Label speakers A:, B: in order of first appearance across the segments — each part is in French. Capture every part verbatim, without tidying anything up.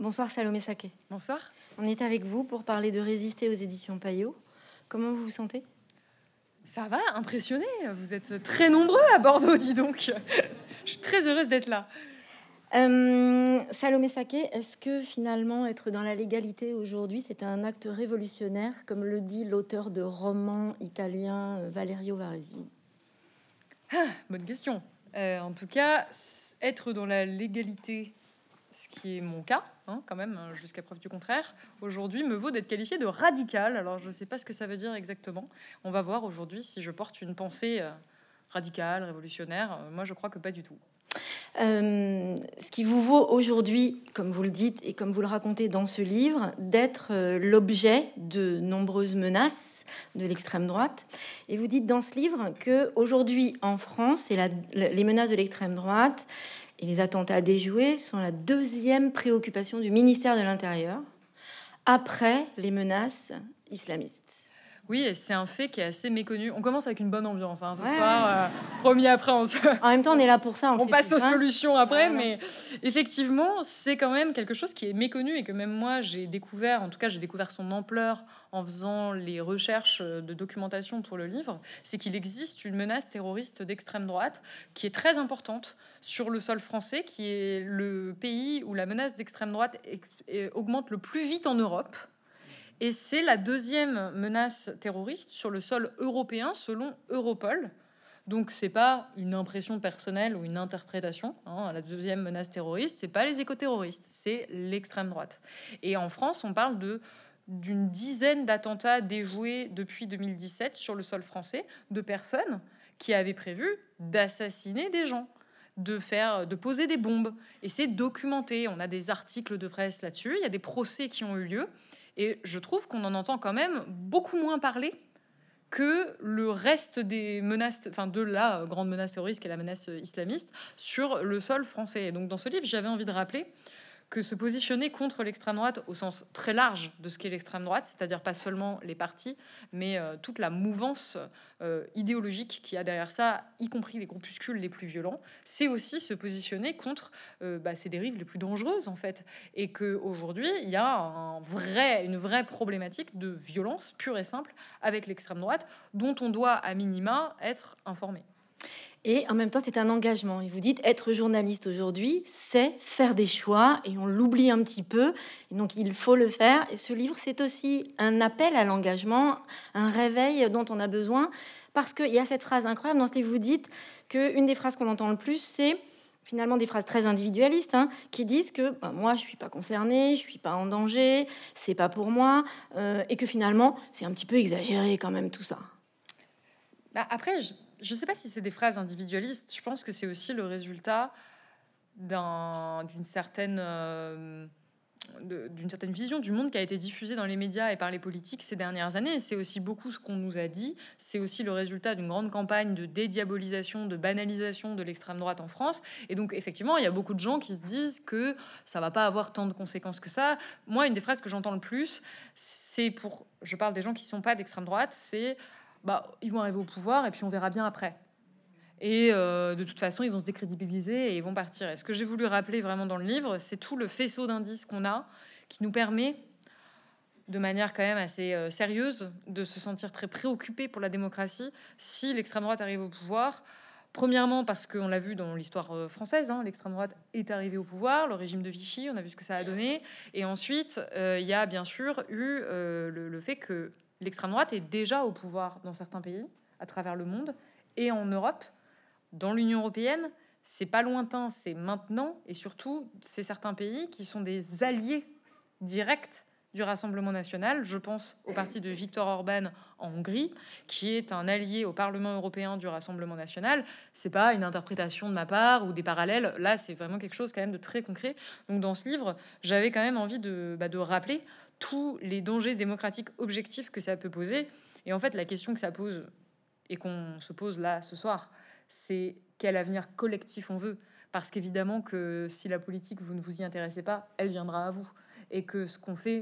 A: Bonsoir Salomé Saké.
B: Bonsoir.
A: On est avec vous pour parler de Résister aux éditions Payot. Comment vous vous sentez?
B: Ça va, impressionné. Vous êtes très nombreux à Bordeaux, dis donc. Je suis très heureuse d'être là.
A: Euh, Salomé Saké, est-ce que finalement être dans la légalité aujourd'hui, c'est un acte révolutionnaire, comme le dit l'auteur de romans italien euh, Valerio Varesi?
B: Ah, bonne question. Euh, en tout cas, être dans la légalité, ce qui est mon cas, hein, quand même, jusqu'à preuve du contraire, aujourd'hui me vaut d'être qualifié de radical. Alors, je ne sais pas ce que ça veut dire exactement. On va voir aujourd'hui si je porte une pensée euh, radicale, révolutionnaire. Euh, moi, je crois que pas du tout.
A: Euh, ce qui vous vaut aujourd'hui, comme vous le dites et comme vous le racontez dans ce livre, d'être euh, l'objet de nombreuses menaces de l'extrême droite. Et vous dites dans ce livre que aujourd'hui en France, et la, les menaces de l'extrême droite et les attentats déjoués sont la deuxième préoccupation du ministère de l'Intérieur, après les menaces islamistes.
B: Oui, et c'est un fait qui est assez méconnu. On commence avec une bonne ambiance hein, ce
A: ouais,
B: soir.
A: Ouais.
B: Euh, promis, après, on se...
A: En même temps, on est là pour ça.
B: On, on passe
A: tous,
B: aux
A: hein.
B: solutions après,
A: voilà.
B: Mais effectivement, c'est quand même quelque chose qui est méconnu et que même moi, j'ai découvert, en tout cas, j'ai découvert son ampleur en faisant les recherches de documentation pour le livre. C'est qu'il existe une menace terroriste d'extrême droite qui est très importante sur le sol français, qui est le pays où la menace d'extrême droite augmente le plus vite en Europe. Et c'est la deuxième menace terroriste sur le sol européen, selon Europol. Donc, c'est pas une impression personnelle ou une interprétation. Hein. La deuxième menace terroriste, c'est pas les écoterroristes, c'est l'extrême droite. Et en France, on parle de d'une dizaine d'attentats déjoués depuis deux mille dix-sept sur le sol français, de personnes qui avaient prévu d'assassiner des gens, de faire, de poser des bombes. Et c'est documenté. On a des articles de presse là-dessus. Il y a des procès qui ont eu lieu. Et je trouve qu'on en entend quand même beaucoup moins parler que le reste des menaces, enfin de la grande menace terroriste qui est la menace islamiste sur le sol français. Et donc dans ce livre, j'avais envie de rappeler que se positionner contre l'extrême droite au sens très large de ce qu'est l'extrême droite, c'est-à-dire pas seulement les partis, mais euh, toute la mouvance euh, idéologique qui a derrière ça, y compris les groupuscules les plus violents, c'est aussi se positionner contre euh, bah, ces dérives les plus dangereuses en fait, et que aujourd'hui il y a un vrai, une vraie problématique de violence pure et simple avec l'extrême droite, dont on doit à minima être informé.
A: Et en même temps, c'est un engagement. Et vous dites, être journaliste aujourd'hui, c'est faire des choix, et on l'oublie un petit peu. Et donc, il faut le faire. Et ce livre, c'est aussi un appel à l'engagement, un réveil dont on a besoin. Parce qu'il y a cette phrase incroyable dans ce livre, vous dites qu'une des phrases qu'on entend le plus, c'est finalement des phrases très individualistes, hein, qui disent que ben, moi, je suis pas concernée, je suis pas en danger, c'est pas pour moi, euh, et que finalement, c'est un petit peu exagéré quand même tout ça.
B: Bah après, je... Je ne sais pas si c'est des phrases individualistes. Je pense que c'est aussi le résultat d'un, d'une certaine, euh, de, d'une certaine vision du monde qui a été diffusée dans les médias et par les politiques ces dernières années. C'est aussi beaucoup ce qu'on nous a dit. C'est aussi le résultat d'une grande campagne de dédiabolisation, de banalisation de l'extrême droite en France. Et donc, effectivement, il y a beaucoup de gens qui se disent que ça ne va pas avoir tant de conséquences que ça. Moi, une des phrases que j'entends le plus, c'est pour... Je parle des gens qui ne sont pas d'extrême droite, c'est... Bah, ils vont arriver au pouvoir et puis on verra bien après. Et euh, de toute façon, ils vont se décrédibiliser et ils vont partir. Et ce que j'ai voulu rappeler vraiment dans le livre, c'est tout le faisceau d'indices qu'on a qui nous permet, de manière quand même assez euh, sérieuse, de se sentir très préoccupé pour la démocratie si l'extrême droite arrive au pouvoir. Premièrement, parce qu'on l'a vu dans l'histoire euh, française, hein, l'extrême droite est arrivée au pouvoir, le régime de Vichy, on a vu ce que ça a donné. Et ensuite, euh, il y a bien sûr eu euh, le, le fait que l'extrême droite est déjà au pouvoir dans certains pays, à travers le monde, et en Europe, dans l'Union européenne. C'est pas lointain, c'est maintenant, et surtout, c'est certains pays qui sont des alliés directs du Rassemblement national. Je pense au parti de Viktor Orban en Hongrie, qui est un allié au Parlement européen du Rassemblement national. C'est pas une interprétation de ma part ou des parallèles. Là, c'est vraiment quelque chose quand même de très concret. Donc, dans ce livre, j'avais quand même envie de, bah, de rappeler tous les dangers démocratiques objectifs que ça peut poser. Et en fait, la question que ça pose et qu'on se pose là ce soir, c'est quel avenir collectif on veut. Parce qu'évidemment que si la politique, vous ne vous y intéressez pas, elle viendra à vous. Et que ce qu'on fait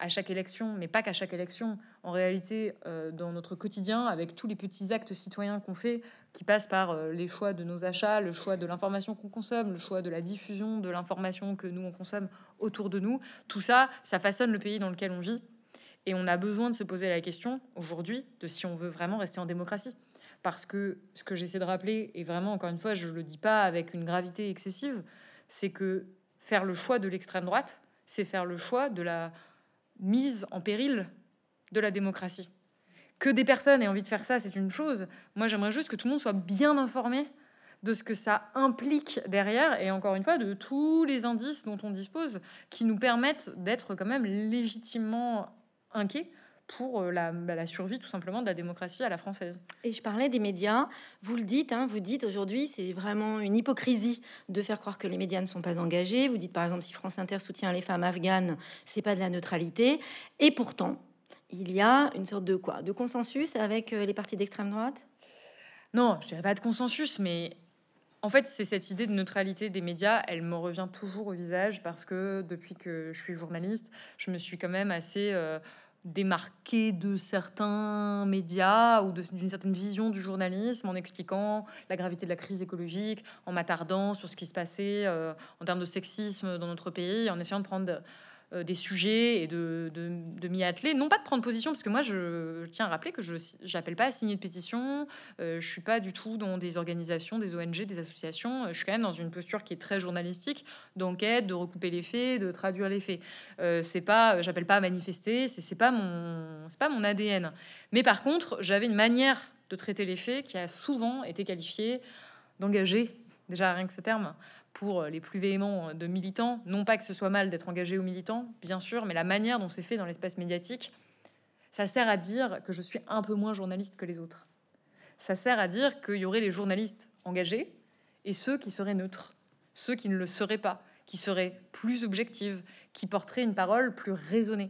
B: à chaque élection, mais pas qu'à chaque élection. En réalité, euh, dans notre quotidien, avec tous les petits actes citoyens qu'on fait, qui passent par euh, les choix de nos achats, le choix de l'information qu'on consomme, le choix de la diffusion de l'information que nous, on consomme autour de nous, tout ça, ça façonne le pays dans lequel on vit. Et on a besoin de se poser la question, aujourd'hui, de si on veut vraiment rester en démocratie. Parce que ce que j'essaie de rappeler, et vraiment, encore une fois, je ne le dis pas avec une gravité excessive, c'est que faire le choix de l'extrême droite, c'est faire le choix de la mise en péril de la démocratie. Que des personnes aient envie de faire ça, c'est une chose. Moi, j'aimerais juste que tout le monde soit bien informé de ce que ça implique derrière, et encore une fois, de tous les indices dont on dispose, qui nous permettent d'être quand même légitimement inquiets pour la, la survie tout simplement de la démocratie à la française.
A: Et je parlais des médias, vous le dites, hein, vous dites aujourd'hui c'est vraiment une hypocrisie de faire croire que les médias ne sont pas engagés. Vous dites par exemple si France Inter soutient les femmes afghanes, c'est pas de la neutralité. Et pourtant, il y a une sorte de quoi, de consensus avec les partis d'extrême droite?
B: Non, je dirais pas de consensus, mais en fait c'est cette idée de neutralité des médias, elle me revient toujours au visage parce que depuis que je suis journaliste, je me suis quand même assez... Euh, démarqué de certains médias ou de- d'une certaine vision du journalisme en expliquant la gravité de la crise écologique, en m'attardant sur ce qui se passait euh, en termes de sexisme dans notre pays, en essayant de prendre euh, des sujets et de, de, de m'y atteler. Non pas de prendre position, parce que moi, je, je tiens à rappeler que je n'appelle pas à signer de pétition, euh, je suis pas du tout dans des organisations, des O N G, des associations. Je suis quand même dans une posture qui est très journalistique, d'enquête, de recouper les faits, de traduire les faits. Euh, c'est pas, j'appelle pas à manifester, c'est c'est pas mon, c'est pas mon A D N. Mais par contre, j'avais une manière de traiter les faits qui a souvent été qualifiée d'engagée, déjà rien que ce terme, pour les plus véhéments de militants. Non pas que ce soit mal d'être engagé ou militant, bien sûr, mais la manière dont c'est fait dans l'espace médiatique, ça sert à dire que je suis un peu moins journaliste que les autres. Ça sert à dire qu'il y aurait les journalistes engagés et ceux qui seraient neutres, ceux qui ne le seraient pas, qui seraient plus objectives, qui porteraient une parole plus raisonnée.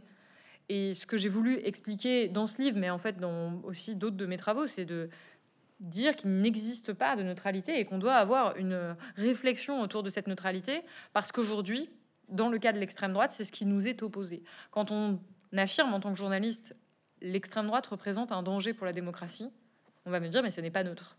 B: Et ce que j'ai voulu expliquer dans ce livre, mais en fait dans aussi d'autres de mes travaux, c'est de dire qu'il n'existe pas de neutralité et qu'on doit avoir une réflexion autour de cette neutralité, parce qu'aujourd'hui, dans le cas de l'extrême droite, c'est ce qui nous est opposé. Quand on affirme en tant que journaliste l'extrême droite représente un danger pour la démocratie, on va me dire mais ce n'est pas neutre.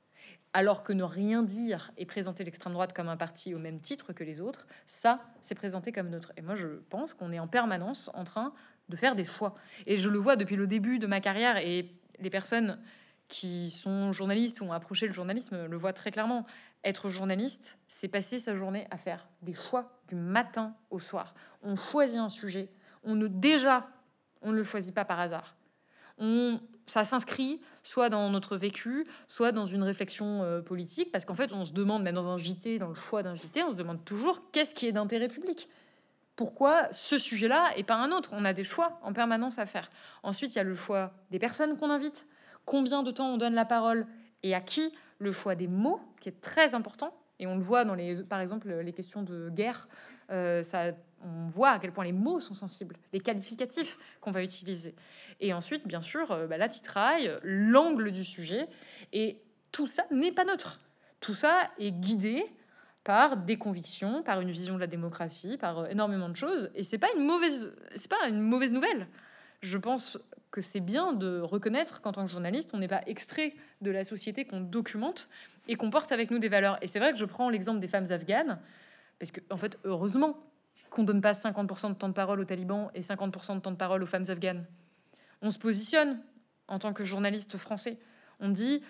B: Alors que ne rien dire et présenter l'extrême droite comme un parti au même titre que les autres, ça, c'est présenté comme neutre. Et moi, je pense qu'on est en permanence en train de faire des choix. Et je le vois depuis le début de ma carrière, et les personnes qui sont journalistes ou ont approché le journalisme le voient très clairement. Être journaliste, c'est passer sa journée à faire des choix du matin au soir. On choisit un sujet, on ne déjà, on ne le choisit pas par hasard. On, ça s'inscrit soit dans notre vécu, soit dans une réflexion euh, politique, parce qu'en fait, on se demande, même dans un J T, dans le choix d'un J T, on se demande toujours qu'est-ce qui est d'intérêt public. Pourquoi ce sujet-là et pas un autre? On a des choix en permanence à faire. Ensuite, il y a le choix des personnes qu'on invite. Combien de temps on donne la parole et à qui? Le choix des mots, qui est très important. Et on le voit dans les, par exemple, les questions de guerre. Euh, ça, on voit à quel point les mots sont sensibles, les qualificatifs qu'on va utiliser. Et ensuite, bien sûr, euh, bah, la titraille, l'angle du sujet. Et tout ça n'est pas neutre. Tout ça est guidé par des convictions, par une vision de la démocratie, par euh, énormément de choses. Et c'est pas une mauvaise, c'est pas une mauvaise nouvelle. Je pense que c'est bien de reconnaître qu'en tant que journaliste, on n'est pas extrait de la société qu'on documente et qu'on porte avec nous des valeurs. Et c'est vrai que je prends l'exemple des femmes afghanes, parce que, en fait, heureusement qu'on donne pas cinquante pour cent de temps de parole aux talibans et cinquante pour cent de temps de parole aux femmes afghanes. On se positionne en tant que journaliste français. On dit,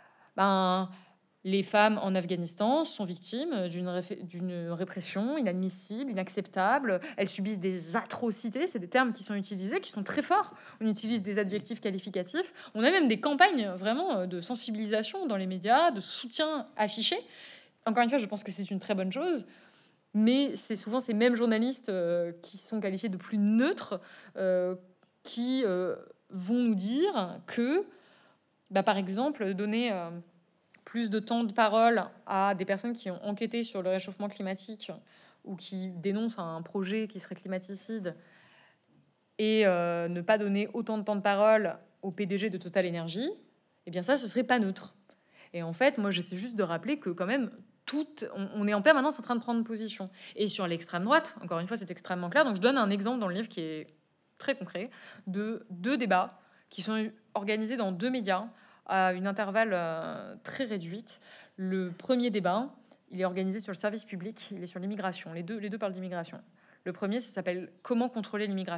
B: ben, les femmes en Afghanistan sont victimes d'une ré- d'une répression inadmissible, inacceptable. Elles subissent des atrocités. C'est des termes qui sont utilisés, qui sont très forts. On utilise des adjectifs qualificatifs. On a même des campagnes vraiment de sensibilisation dans les médias, de soutien affiché. Encore une fois, je pense que c'est une très bonne chose. Mais c'est souvent ces mêmes journalistes euh, qui sont qualifiés de plus neutres euh, qui euh, vont nous dire que, bah, par exemple, donner... Euh, plus de temps de parole à des personnes qui ont enquêté sur le réchauffement climatique ou qui dénoncent un projet qui serait climaticide et euh, ne pas donner autant de temps de parole au P D G de Total Energy, eh bien ça, ce serait pas neutre. Et en fait, moi, j'essaie juste de rappeler que quand même, tout, on, on est en permanence en train de prendre position. Et sur l'extrême droite, encore une fois, c'est extrêmement clair. Donc, je donne un exemple dans le livre qui est très concret de deux débats qui sont organisés dans deux médias à une intervalle euh, très réduite. Le premier débat, il est organisé sur le service public, il est sur l'immigration. Les deux, les deux parlent d'immigration. Le premier, ça s'appelle « Comment contrôler l'immigration ».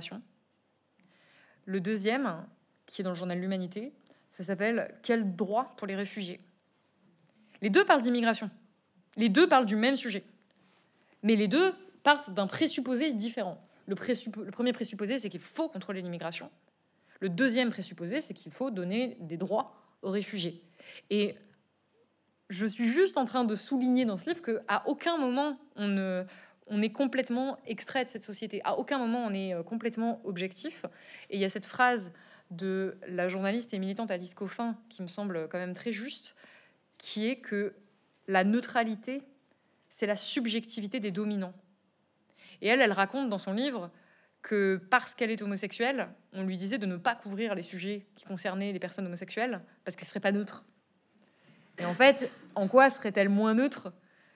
B: Le deuxième, qui est dans le journal L'Humanité, ça s'appelle « Quel droit pour les réfugiés ». Les deux parlent d'immigration. Les deux parlent du même sujet. Mais les deux partent d'un présupposé différent. Le, présuppo- le premier présupposé, c'est qu'il faut contrôler l'immigration. Le deuxième présupposé, c'est qu'il faut donner des droits aux réfugiés. Et je suis juste en train de souligner dans ce livre qu'à aucun moment on, ne, on est complètement extrait de cette société. À aucun moment on est complètement objectif. Et il y a cette phrase de la journaliste et militante Alice Coffin qui me semble quand même très juste, qui est que la neutralité, c'est la subjectivité des dominants. Et elle, elle raconte dans son livre que parce qu'elle est homosexuelle, on lui disait de ne pas couvrir les sujets qui concernaient les personnes homosexuelles parce qu'elle ne serait pas neutre. Et en fait, en quoi serait-elle moins neutre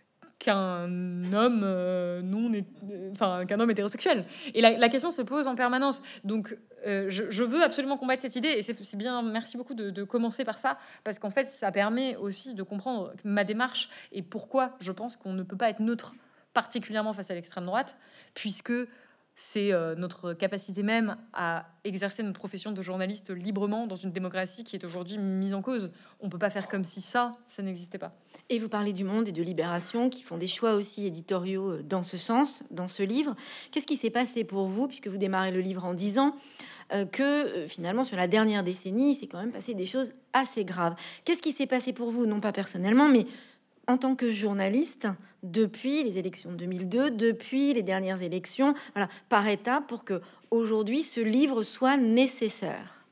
B: qu'un homme euh, non, enfin qu'un homme hétérosexuel? Et la, la question se pose en permanence. Donc, euh, je, je veux absolument combattre cette idée, et c'est, c'est bien. Merci beaucoup de, de commencer par ça, parce qu'en fait, ça permet aussi de comprendre ma démarche et pourquoi je pense qu'on ne peut pas être neutre, particulièrement face à l'extrême droite, puisque c'est euh, notre capacité même à exercer notre profession de journaliste librement dans une démocratie qui est aujourd'hui mise en cause. On ne peut pas faire comme si ça, ça n'existait pas.
A: Et vous parlez du Monde et de Libération qui font des choix aussi éditoriaux dans ce sens, dans ce livre. Qu'est-ce qui s'est passé pour vous, puisque vous démarrez le livre en disant euh, que euh, finalement, sur la dernière décennie, c'est quand même passé des choses assez graves. Qu'est-ce qui s'est passé pour vous, non pas personnellement, mais en tant que journaliste, depuis les élections de deux mille deux, depuis les dernières élections, voilà, par étapes, pour que aujourd'hui ce livre soit nécessaire?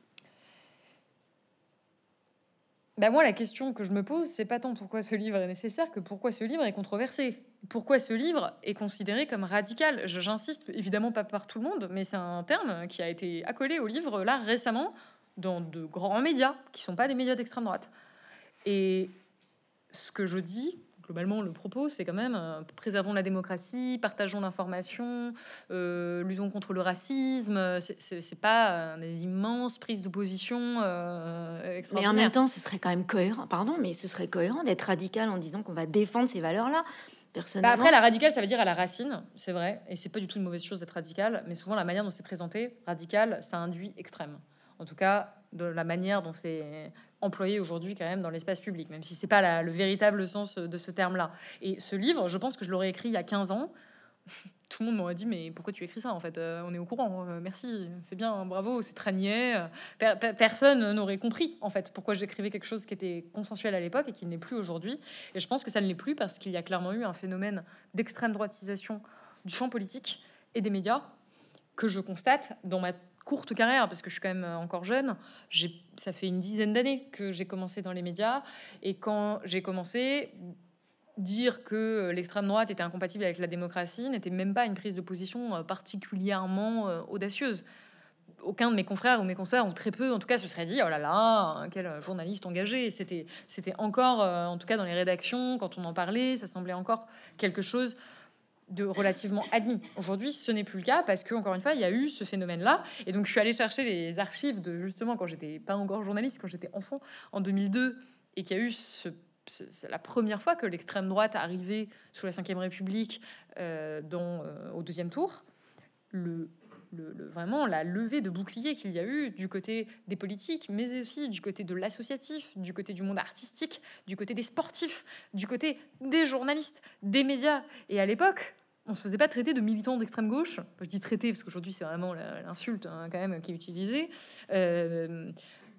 B: Ben moi, la question que je me pose, c'est pas tant pourquoi ce livre est nécessaire que pourquoi ce livre est controversé. Pourquoi ce livre est considéré comme radical. Je, J'insiste, évidemment pas par tout le monde, mais c'est un terme qui a été accolé au livre là récemment dans de grands médias qui sont pas des médias d'extrême droite. Et ce que je dis, globalement, le propos, c'est quand même euh, préservons la démocratie, partageons l'information, euh, luttons contre le racisme. C'est, c'est, c'est pas euh, des immenses prises de position euh,
A: Mais en
B: extraordinaires.
A: même temps, ce serait quand même cohérent, pardon, mais ce serait cohérent d'être radical en disant qu'on va défendre ces valeurs-là.
B: Bah
A: Personnellement,
B: après, la radicale, ça veut dire à la racine, c'est vrai, et c'est pas du tout une mauvaise chose d'être radical, mais souvent la manière dont c'est présenté, radical, ça induit extrême. En tout cas, de la manière dont c'est employé aujourd'hui quand même dans l'espace public, même si c'est pas la- le véritable sens de ce terme-là. Et ce livre, je pense que je l'aurais écrit il y a quinze ans. Tout le monde m'aurait dit, mais pourquoi tu écris ça en fait? Euh, On est au courant, euh, merci, c'est bien, bravo, c'est très niais. Euh, per- per- personne n'aurait compris en fait pourquoi j'écrivais quelque chose qui était consensuel à l'époque et qui ne l'est plus aujourd'hui. Et je pense que ça ne l'est plus parce qu'il y a clairement eu un phénomène d'extrême droitisation du champ politique et des médias que je constate dans ma courte carrière, parce que je suis quand même encore jeune. J'ai, ça fait une dizaine d'années que j'ai commencé dans les médias, et quand j'ai commencé, dire que l'extrême droite était incompatible avec la démocratie n'était même pas une prise de position euh, particulièrement euh, audacieuse. Aucun de mes confrères ou mes consoeurs, ou très peu en tout cas, se serait dit oh là là, quel journaliste engagé. C'était, c'était encore, euh, en tout cas dans les rédactions, quand on en parlait, ça semblait encore quelque chose de relativement admis. Aujourd'hui, ce n'est plus le cas parce que, encore une fois, il y a eu ce phénomène-là. Et donc, je suis allée chercher les archives de justement quand j'étais pas encore journaliste, quand j'étais enfant en deux mille deux, et qu'il y a eu ce, c'est la première fois que l'extrême droite arrivait sous la Cinquième République euh, dans, euh, au deuxième tour. Le, le, le- vraiment la levée de bouclier qu'il y a eu du côté des politiques, mais aussi du côté de l'associatif, du côté du monde artistique, du côté des sportifs, du côté des journalistes, des médias. Et à l'époque, on se faisait pas traiter de militants d'extrême gauche. Je dis traiter parce qu'aujourd'hui c'est vraiment la- l'insulte hein, quand même qui est utilisée. Euh,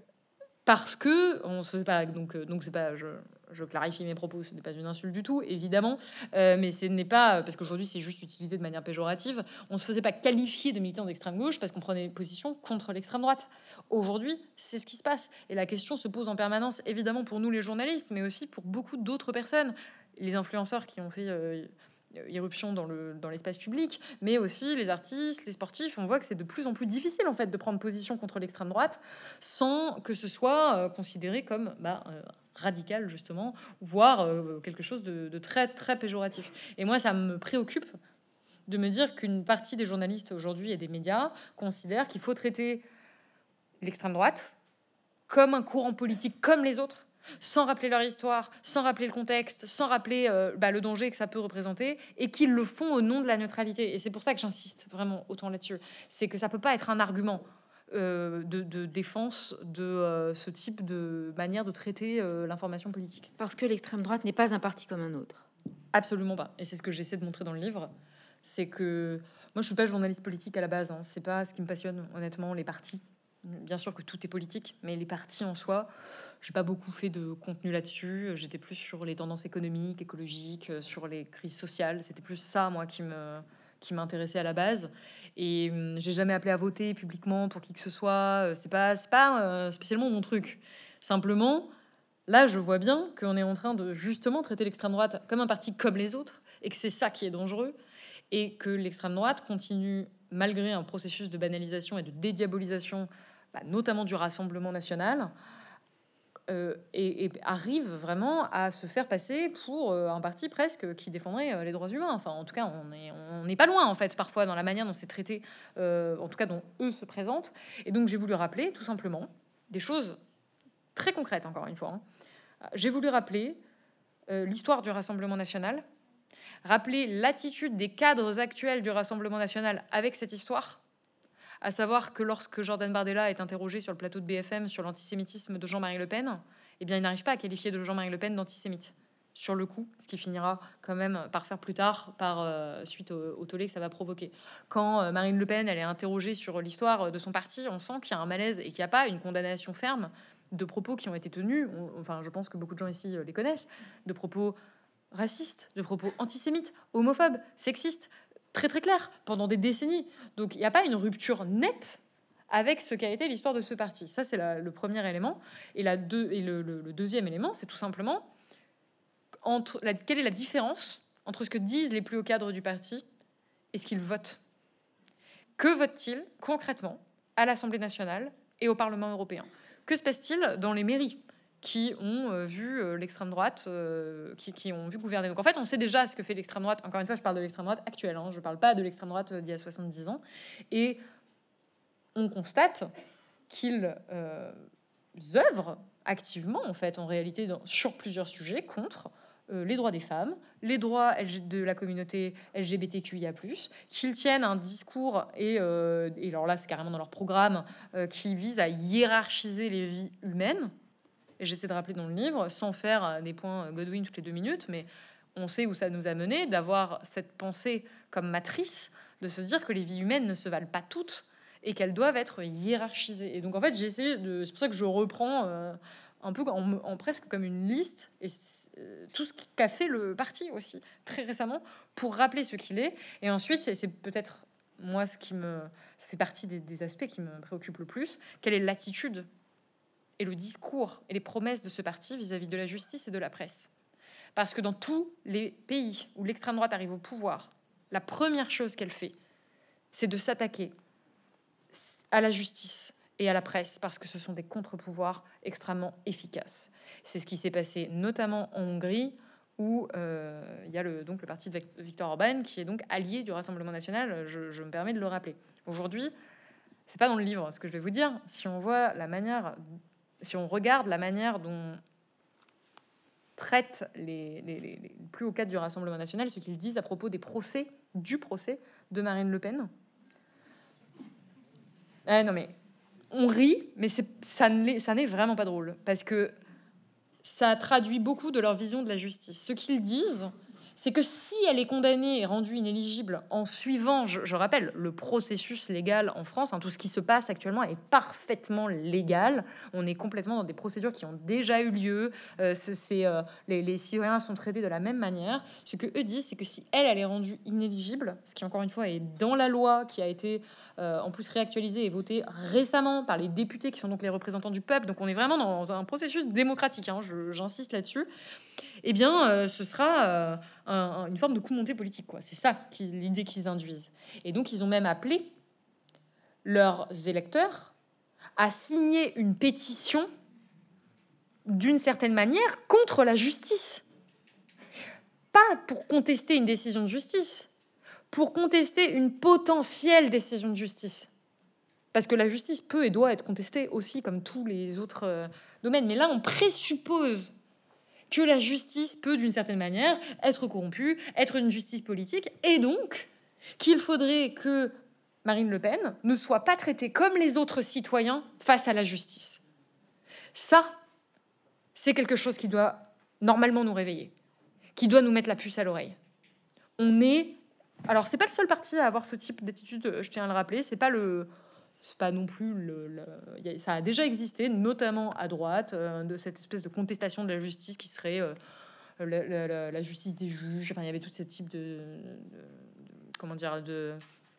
B: parce que on se faisait pas donc euh, donc c'est pas je, je clarifie mes propos, ce n'est pas une insulte du tout évidemment, euh, mais ce n'est pas parce qu'aujourd'hui c'est juste utilisé de manière péjorative. On se faisait pas qualifier de militant d'extrême gauche parce qu'on prenait position contre l'extrême droite. Aujourd'hui c'est ce qui se passe et la question se pose en permanence évidemment pour nous les journalistes, mais aussi pour beaucoup d'autres personnes, les influenceurs qui ont fait euh, irruption dans le dans l'espace public, mais aussi les artistes, les sportifs. On voit que c'est de plus en plus difficile en fait de prendre position contre l'extrême droite sans que ce soit euh, considéré comme bah, euh, radical justement, voire euh, quelque chose de, de très très péjoratif. Et moi, ça me préoccupe de me dire qu'une partie des journalistes aujourd'hui et des médias considèrent qu'il faut traiter l'extrême droite comme un courant politique comme les autres, sans rappeler leur histoire, sans rappeler le contexte, sans rappeler euh, bah, le danger que ça peut représenter, et qu'ils le font au nom de la neutralité. Et c'est pour ça que j'insiste vraiment autant là-dessus. C'est que ça peut pas être un argument euh, de, de défense de euh, ce type de manière de traiter euh, l'information politique.
A: Parce que l'extrême droite n'est pas un parti comme un autre.
B: Absolument pas. Et c'est ce que j'essaie de montrer dans le livre. C'est que moi, je suis pas journaliste politique à la base. Hein. C'est pas ce qui me passionne, honnêtement, les partis. Bien sûr que tout est politique, mais les partis en soi, j'ai pas beaucoup fait de contenu là-dessus. J'étais plus sur les tendances économiques, écologiques, sur les crises sociales. C'était plus ça, moi, qui me qui m'intéressait à la base. Et hum, j'ai jamais appelé à voter publiquement pour qui que ce soit. C'est pas c'est pas euh, spécialement mon truc. Simplement, là, je vois bien qu'on est en train de justement traiter l'extrême droite comme un parti comme les autres, et que c'est ça qui est dangereux, et que l'extrême droite continue, malgré un processus de banalisation et de dédiabolisation, bah, notamment du Rassemblement national, euh, et, et arrive vraiment à se faire passer pour euh, un parti presque qui défendrait euh, les droits humains. Enfin, en tout cas, on n'est on n'est pas loin, en fait, parfois, dans la manière dont c'est traité, euh, en tout cas, dont eux se présentent. Et donc, j'ai voulu rappeler, tout simplement, des choses très concrètes, encore une fois. Hein. J'ai voulu rappeler euh, l'histoire du Rassemblement national, rappeler l'attitude des cadres actuels du Rassemblement national avec cette histoire, à savoir que lorsque Jordan Bardella est interrogé sur le plateau de B F M sur l'antisémitisme de Jean-Marie Le Pen, eh bien, il n'arrive pas à qualifier de Jean-Marie Le Pen d'antisémite. Sur le coup, ce qui finira quand même par faire plus tard, par euh, suite au, au tollé que ça va provoquer. Quand euh, Marine Le Pen elle est interrogée sur l'histoire de son parti, on sent qu'il y a un malaise et qu'il n'y a pas une condamnation ferme de propos qui ont été tenus. On, enfin, je pense que beaucoup de gens ici les connaissent, de propos racistes, de propos antisémites, homophobes, sexistes, très très clair, pendant des décennies. Donc il n'y a pas une rupture nette avec ce qu'a été l'histoire de ce parti. Ça, c'est la, le premier élément. Et, la deux, et le, le, le deuxième élément, c'est tout simplement entre la, quelle est la différence entre ce que disent les plus hauts cadres du parti et ce qu'ils votent. Que votent-ils concrètement à l'Assemblée nationale et au Parlement européen? Que se passe-t-il dans les mairies qui ont euh, vu euh, l'extrême droite, euh, qui, qui ont vu gouverner. Donc en fait, on sait déjà ce que fait l'extrême droite. Encore une fois, je parle de l'extrême droite actuelle, hein, je ne parle pas de l'extrême droite d'il y a soixante-dix ans. Et on constate qu'ils euh, œuvrent activement, en fait, en réalité, dans, sur plusieurs sujets, contre euh, les droits des femmes, les droits de la communauté L G B T Q I A plus, qu'ils tiennent un discours, et, euh, et alors là, c'est carrément dans leur programme, euh, qui vise à hiérarchiser les vies humaines. Et j'essaie de rappeler dans le livre, sans faire des points Godwin toutes les deux minutes, mais on sait où ça nous a mené, d'avoir cette pensée comme matrice, de se dire que les vies humaines ne se valent pas toutes et qu'elles doivent être hiérarchisées. Et donc, en fait, j'ai essayé de... C'est pour ça que je reprends euh, un peu en, en presque comme une liste, et euh, tout ce qu'a fait le parti aussi, très récemment, pour rappeler ce qu'il est. Et ensuite, c'est, c'est peut-être, moi, ce qui me... Ça fait partie des, des aspects qui me préoccupent le plus. Quelle est l'attitude et le discours et les promesses de ce parti vis-à-vis de la justice et de la presse. Parce que dans tous les pays où l'extrême droite arrive au pouvoir, la première chose qu'elle fait, c'est de s'attaquer à la justice et à la presse, parce que ce sont des contre-pouvoirs extrêmement efficaces. C'est ce qui s'est passé notamment en Hongrie, où euh, il y a le, donc le parti de Viktor Orban, qui est donc allié du Rassemblement national. Je, je me permets de le rappeler. Aujourd'hui, c'est pas dans le livre ce que je vais vous dire. Si on voit la manière... Si on regarde la manière dont traitent les, les, les, les plus hauts cadres du Rassemblement national, ce qu'ils disent à propos des procès, du procès de Marine Le Pen. Eh non mais, on rit, mais c'est, ça, n'est, ça n'est vraiment pas drôle, parce que ça traduit beaucoup de leur vision de la justice. Ce qu'ils disent, c'est que si elle est condamnée et rendue inéligible en suivant, je, je rappelle, le processus légal en France, hein, tout ce qui se passe actuellement est parfaitement légal. On est complètement dans des procédures qui ont déjà eu lieu. Euh, c'est, c'est, euh, les, les citoyens sont traités de la même manière. Ce que eux disent, c'est que si elle, elle est rendue inéligible, ce qui encore une fois est dans la loi, qui a été euh, en plus réactualisée et votée récemment par les députés, qui sont donc les représentants du peuple. Donc on est vraiment dans un processus démocratique, hein, je, j'insiste là-dessus. Eh bien, euh, ce sera euh, un, une forme de coup monté politique, quoi. C'est ça qui, l'idée qu'ils induisent. Et donc, ils ont même appelé leurs électeurs à signer une pétition, d'une certaine manière, contre la justice. Pas pour contester une décision de justice, pour contester une potentielle décision de justice. Parce que la justice peut et doit être contestée aussi, comme tous les autres euh, domaines. Mais là, on présuppose que la justice peut, d'une certaine manière, être corrompue, être une justice politique, et donc qu'il faudrait que Marine Le Pen ne soit pas traitée comme les autres citoyens face à la justice. Ça, c'est quelque chose qui doit normalement nous réveiller, qui doit nous mettre la puce à l'oreille. On est... Alors, c'est pas le seul parti à avoir ce type d'attitude, je tiens à le rappeler, c'est pas le... C'est pas non plus le, le, ça a déjà existé, notamment à droite, euh, de cette espèce de contestation de la justice qui serait euh, la, la, la justice des juges. Enfin, il y avait tout ce type de, de, de comment dire de,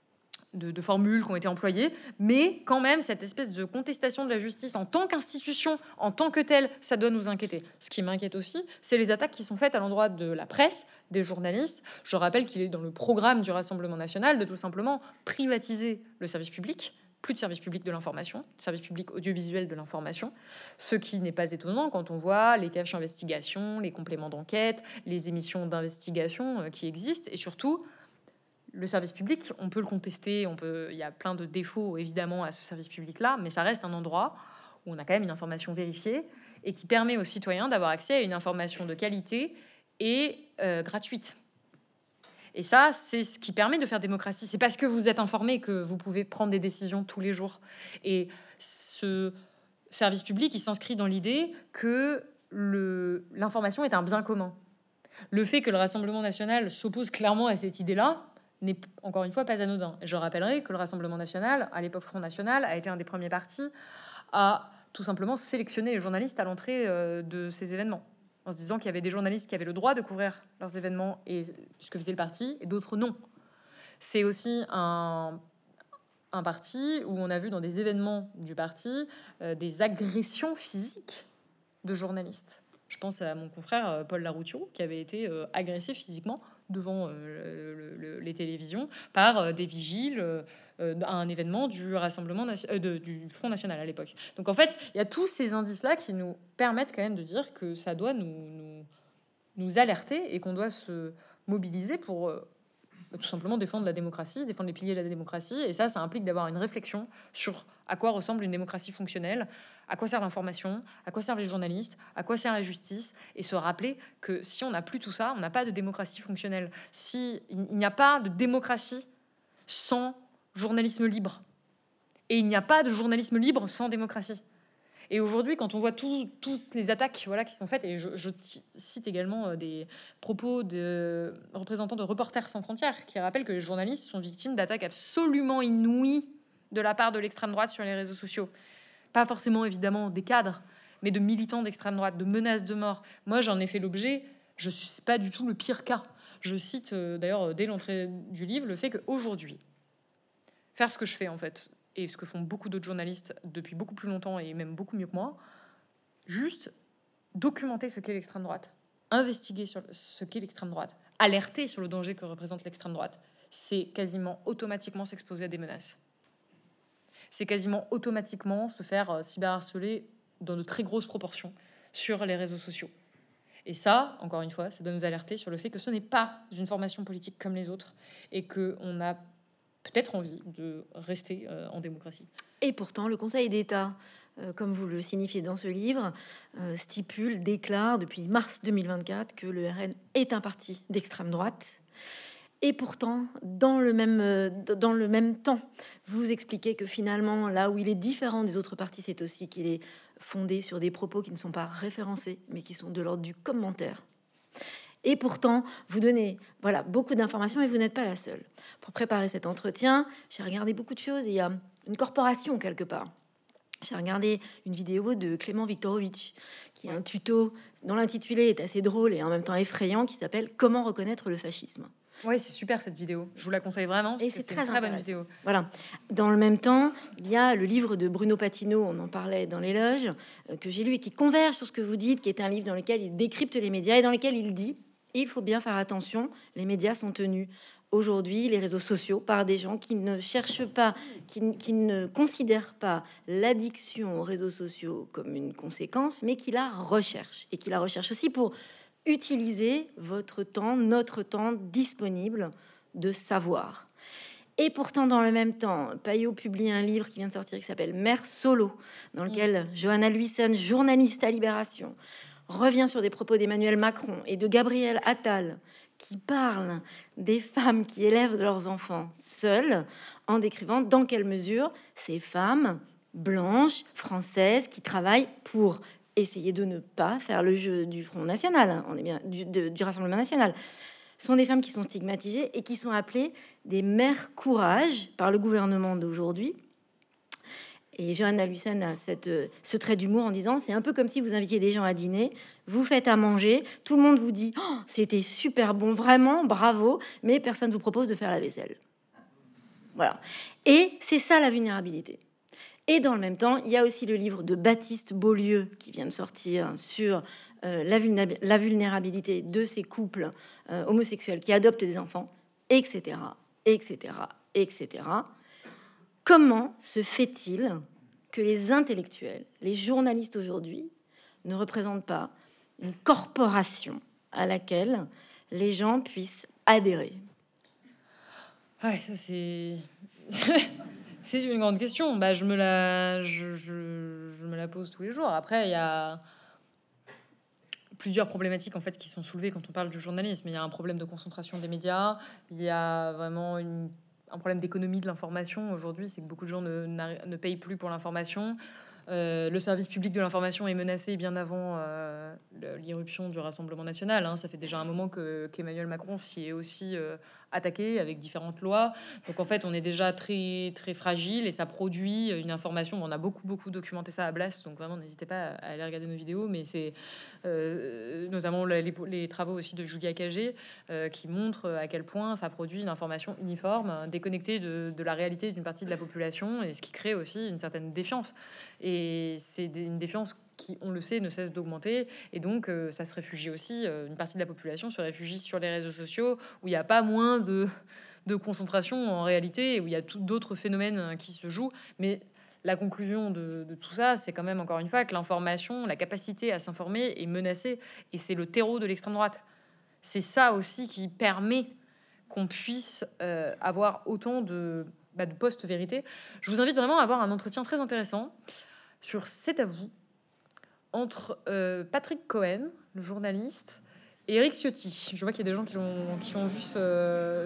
B: de de formules qui ont été employées, mais quand même cette espèce de contestation de la justice en tant qu'institution, en tant que telle, ça doit nous inquiéter. Ce qui m'inquiète aussi, c'est les attaques qui sont faites à l'endroit de la presse, des journalistes. Je rappelle qu'il est dans le programme du Rassemblement national de tout simplement privatiser le service public. Plus de service public de l'information, service public audiovisuel de l'information, ce qui n'est pas étonnant quand on voit les caches d'investigation, les compléments d'enquête, les émissions d'investigation qui existent, et surtout, le service public, on peut le contester, on peut, il y a plein de défauts évidemment à ce service public-là, mais ça reste un endroit où on a quand même une information vérifiée et qui permet aux citoyens d'avoir accès à une information de qualité et euh, gratuite. Et ça, c'est ce qui permet de faire démocratie. C'est parce que vous êtes informé que vous pouvez prendre des décisions tous les jours. Et ce service public, il s'inscrit dans l'idée que le, l'information est un bien commun. Le fait que le Rassemblement national s'oppose clairement à cette idée-là n'est encore une fois pas anodin. Je rappellerai que le Rassemblement national, à l'époque Front National, a été un des premiers partis à tout simplement sélectionner les journalistes à l'entrée euh, de ces événements, en se disant qu'il y avait des journalistes qui avaient le droit de couvrir leurs événements et ce que faisait le parti, et d'autres non. C'est aussi un, un parti où on a vu dans des événements du parti euh, des agressions physiques de journalistes. Je pense à mon confrère euh, Paul Laroutiot, qui avait été euh, agressé physiquement devant euh, le, le, les télévisions par euh, des vigiles euh, à un événement du Rassemblement euh, de, du Front National à l'époque. Donc en fait, il y a tous ces indices-là qui nous permettent quand même de dire que ça doit nous, nous, nous alerter et qu'on doit se mobiliser pour euh, tout simplement défendre la démocratie, défendre les piliers de la démocratie. Et ça, ça implique d'avoir une réflexion sur à quoi ressemble une démocratie fonctionnelle, à quoi sert l'information, à quoi servent les journalistes, à quoi sert la justice, et se rappeler que si on n'a plus tout ça, on n'a pas de démocratie fonctionnelle. Si il n'y a pas de démocratie sans journalisme libre, et il n'y a pas de journalisme libre sans démocratie. Et aujourd'hui, quand on voit tout, toutes les attaques voilà, qui sont faites, et je, je cite également des propos de représentants de Reporters sans frontières qui rappellent que les journalistes sont victimes d'attaques absolument inouïes de la part de l'extrême droite sur les réseaux sociaux. Pas forcément, évidemment, des cadres, mais de militants d'extrême droite, de menaces de mort. Moi, j'en ai fait l'objet. Je ne suis pas du tout le pire cas. Je cite, euh, d'ailleurs, dès l'entrée du livre, le fait qu'aujourd'hui, faire ce que je fais, en fait, et ce que font beaucoup d'autres journalistes depuis beaucoup plus longtemps, et même beaucoup mieux que moi, juste documenter ce qu'est l'extrême droite, investiguer sur ce qu'est l'extrême droite, alerter sur le danger que représente l'extrême droite, c'est quasiment automatiquement s'exposer à des menaces. C'est quasiment automatiquement se faire euh, cyberharceler dans de très grosses proportions sur les réseaux sociaux. Et ça, encore une fois, ça doit nous alerter sur le fait que ce n'est pas une formation politique comme les autres et qu'on a peut-être envie de rester euh, en démocratie.
A: Et pourtant, le Conseil d'État, euh, comme vous le signifiez dans ce livre, euh, stipule, déclare depuis mars deux mille vingt-quatre que le R N est un parti d'extrême droite. Et pourtant, dans le même, euh, dans le même temps, vous expliquez que finalement, là où il est différent des autres partis, c'est aussi qu'il est fondé sur des propos qui ne sont pas référencés, mais qui sont de l'ordre du commentaire. Et pourtant, vous donnez voilà, beaucoup d'informations et vous n'êtes pas la seule. Pour préparer cet entretien, j'ai regardé beaucoup de choses. Et il y a une corporation quelque part. J'ai regardé une vidéo de Clément Viktorovitch, qui est un tuto dont l'intitulé est assez drôle et en même temps effrayant, qui s'appelle « Comment reconnaître le fascisme ».
B: Oui, c'est super cette vidéo. Je vous la conseille vraiment.
A: Et c'est très,
B: une très bonne vidéo.
A: Voilà. Dans le même temps, il y a le livre de Bruno Patino, on en parlait dans l'éloge, euh, que j'ai lu et qui converge sur ce que vous dites, qui est un livre dans lequel il décrypte les médias et dans lequel il dit il faut bien faire attention, les médias sont tenus aujourd'hui, les réseaux sociaux, par des gens qui ne cherchent pas, qui, qui ne considèrent pas l'addiction aux réseaux sociaux comme une conséquence, mais qui la recherchent et qui la recherchent aussi pour utiliser votre temps, notre temps disponible de savoir. Et pourtant, dans le même temps, Payot publie un livre qui vient de sortir qui s'appelle Mère solo, dans lequel Johanna Luisen, journaliste à Libération, revient sur des propos d'Emmanuel Macron et de Gabriel Attal, qui parlent des femmes qui élèvent leurs enfants seules, en décrivant dans quelle mesure ces femmes blanches, françaises, qui travaillent pour essayer de ne pas faire le jeu du Front National, hein, on est bien du, de- du Rassemblement National, sont des femmes qui sont stigmatisées et qui sont appelées des mères courage par le gouvernement d'aujourd'hui. Et Johanna Luisen a cette, euh, ce trait d'humour en disant, c'est un peu comme si vous invitiez des gens à dîner, vous faites à manger, tout le monde vous dit, oh, c'était super bon, vraiment, bravo, mais personne vous propose de faire la vaisselle. Voilà. Et c'est ça la vulnérabilité. Et dans le même temps, il y a aussi le livre de Baptiste Beaulieu qui vient de sortir sur euh, la, vulnéra- la vulnérabilité de ces couples euh, homosexuels qui adoptent des enfants, et cetera, et cetera, et cetera. Comment se fait-il que les intellectuels, les journalistes aujourd'hui, ne représentent pas une corporation à laquelle les gens puissent adhérer?
B: Ouais, ça c'est c'est une grande question. Bah, je me la je, je- je me la pose tous les jours. Après, il y a plusieurs problématiques en fait qui sont soulevées quand on parle du journalisme. Il y a un problème de concentration des médias. Il y a vraiment une- un problème d'économie de l'information aujourd'hui. C'est que beaucoup de gens ne, n'arri- ne payent plus pour l'information. Euh, le service public de l'information est menacé bien avant euh, le- l'irruption du Rassemblement national, hein. Ça fait déjà un moment que qu'Emmanuel Macron s'y est aussi euh, attaqué avec différentes lois. Donc en fait, on est déjà très très fragile et ça produit une information. On a beaucoup beaucoup documenté ça à Blast, donc vraiment n'hésitez pas à aller regarder nos vidéos. Mais c'est euh, notamment les, les travaux aussi de Julia Cagé euh, qui montrent à quel point ça produit une information uniforme, déconnectée de, de la réalité d'une partie de la population, et ce qui crée aussi une certaine défiance. Et c'est des- une défiance qui, on le sait, ne cesse d'augmenter. Et donc, euh, ça se réfugie aussi, euh, une partie de la population se réfugie sur les réseaux sociaux, où il n'y a pas moins de, de concentration en réalité, et où il y a tout d'autres phénomènes euh, qui se jouent. Mais la conclusion de, de tout ça, c'est quand même, encore une fois, que l'information, la capacité à s'informer est menacée. Et c'est le terreau de l'extrême droite. C'est ça aussi qui permet qu'on puisse euh, avoir autant de, bah, de post-vérité. Je vous invite vraiment à avoir un entretien très intéressant sur C'est à vous entre euh, Patrick Cohen, le journaliste, et Eric Ciotti. Je vois qu'il y a des gens qui ont, qui ont vu ce...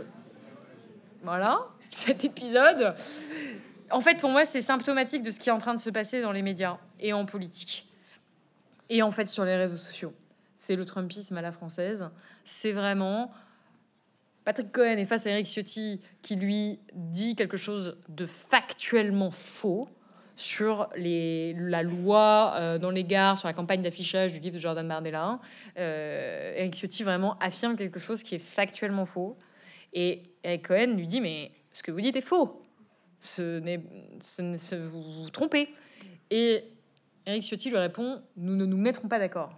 B: Voilà, cet épisode. En fait, pour moi, c'est symptomatique de ce qui est en train de se passer dans les médias et en politique. Et en fait, sur les réseaux sociaux. C'est le Trumpisme à la française. C'est vraiment... Patrick Cohen est face à Eric Ciotti qui lui dit quelque chose de factuellement faux sur les, la loi euh, dans les gares, sur la campagne d'affichage du livre de Jordan Bardella. Euh, Eric Ciotti vraiment affirme quelque chose qui est factuellement faux. Et Eric Cohen lui dit, mais ce que vous dites est faux. Ce n'est, ce n'est- ce- vous vous trompez. Et Eric Ciotti lui répond, nous ne nous mettrons pas d'accord.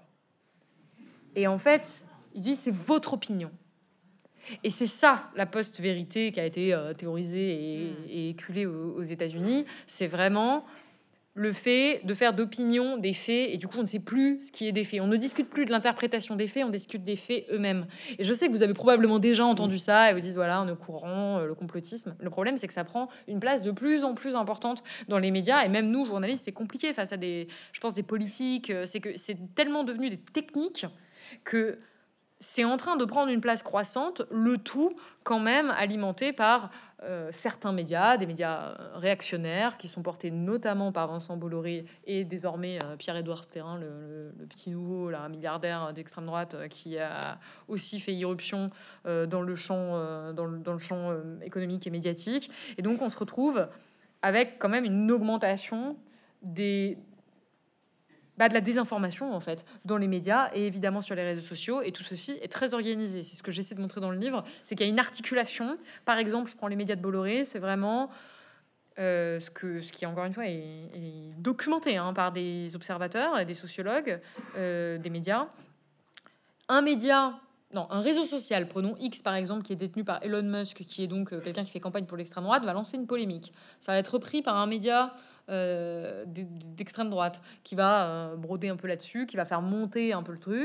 B: Et en fait, il dit, c'est votre opinion. Et c'est ça, la post-vérité qui a été euh, théorisée et, et éculée aux, aux États-Unis. C'est vraiment le fait de faire d'opinion des faits, et du coup, on ne sait plus ce qui est des faits. On ne discute plus de l'interprétation des faits, on discute des faits eux-mêmes. Et je sais que vous avez probablement déjà entendu ça, et vous dites, voilà, on est au courant, euh, le complotisme. Le problème, c'est que ça prend une place de plus en plus importante dans les médias, et même nous, journalistes, c'est compliqué face à des, je pense, des politiques. euh, C'est que c'est tellement devenu des techniques que c'est en train de prendre une place croissante, le tout quand même alimenté par euh, certains médias, des médias euh, réactionnaires qui sont portés notamment par Vincent Bolloré et désormais euh, Pierre-Édouard Stérin, le, le- le petit nouveau, là, un milliardaire d'extrême droite euh, qui a aussi fait irruption euh, dans le champ, euh, dans le, dans le champ euh, économique et médiatique. Et donc on se retrouve avec quand même une augmentation des, bah, de la désinformation en fait dans les médias et évidemment sur les réseaux sociaux, et tout ceci est très organisé. C'est ce que j'essaie de montrer dans le livre, c'est qu'il y a une articulation. Par exemple, je prends les médias de Bolloré, c'est vraiment euh, ce que ce qui encore une fois est, est documenté hein, par des observateurs et des sociologues euh, des médias. Un média, non, un réseau social, prenons X par exemple, qui est détenu par Elon Musk, qui est donc euh, quelqu'un qui fait campagne pour l'extrême droite, va lancer une polémique. Ça va être repris par un média euh, d- d'extrême droite qui va euh, broder un peu là-dessus, qui va faire monter un peu le truc.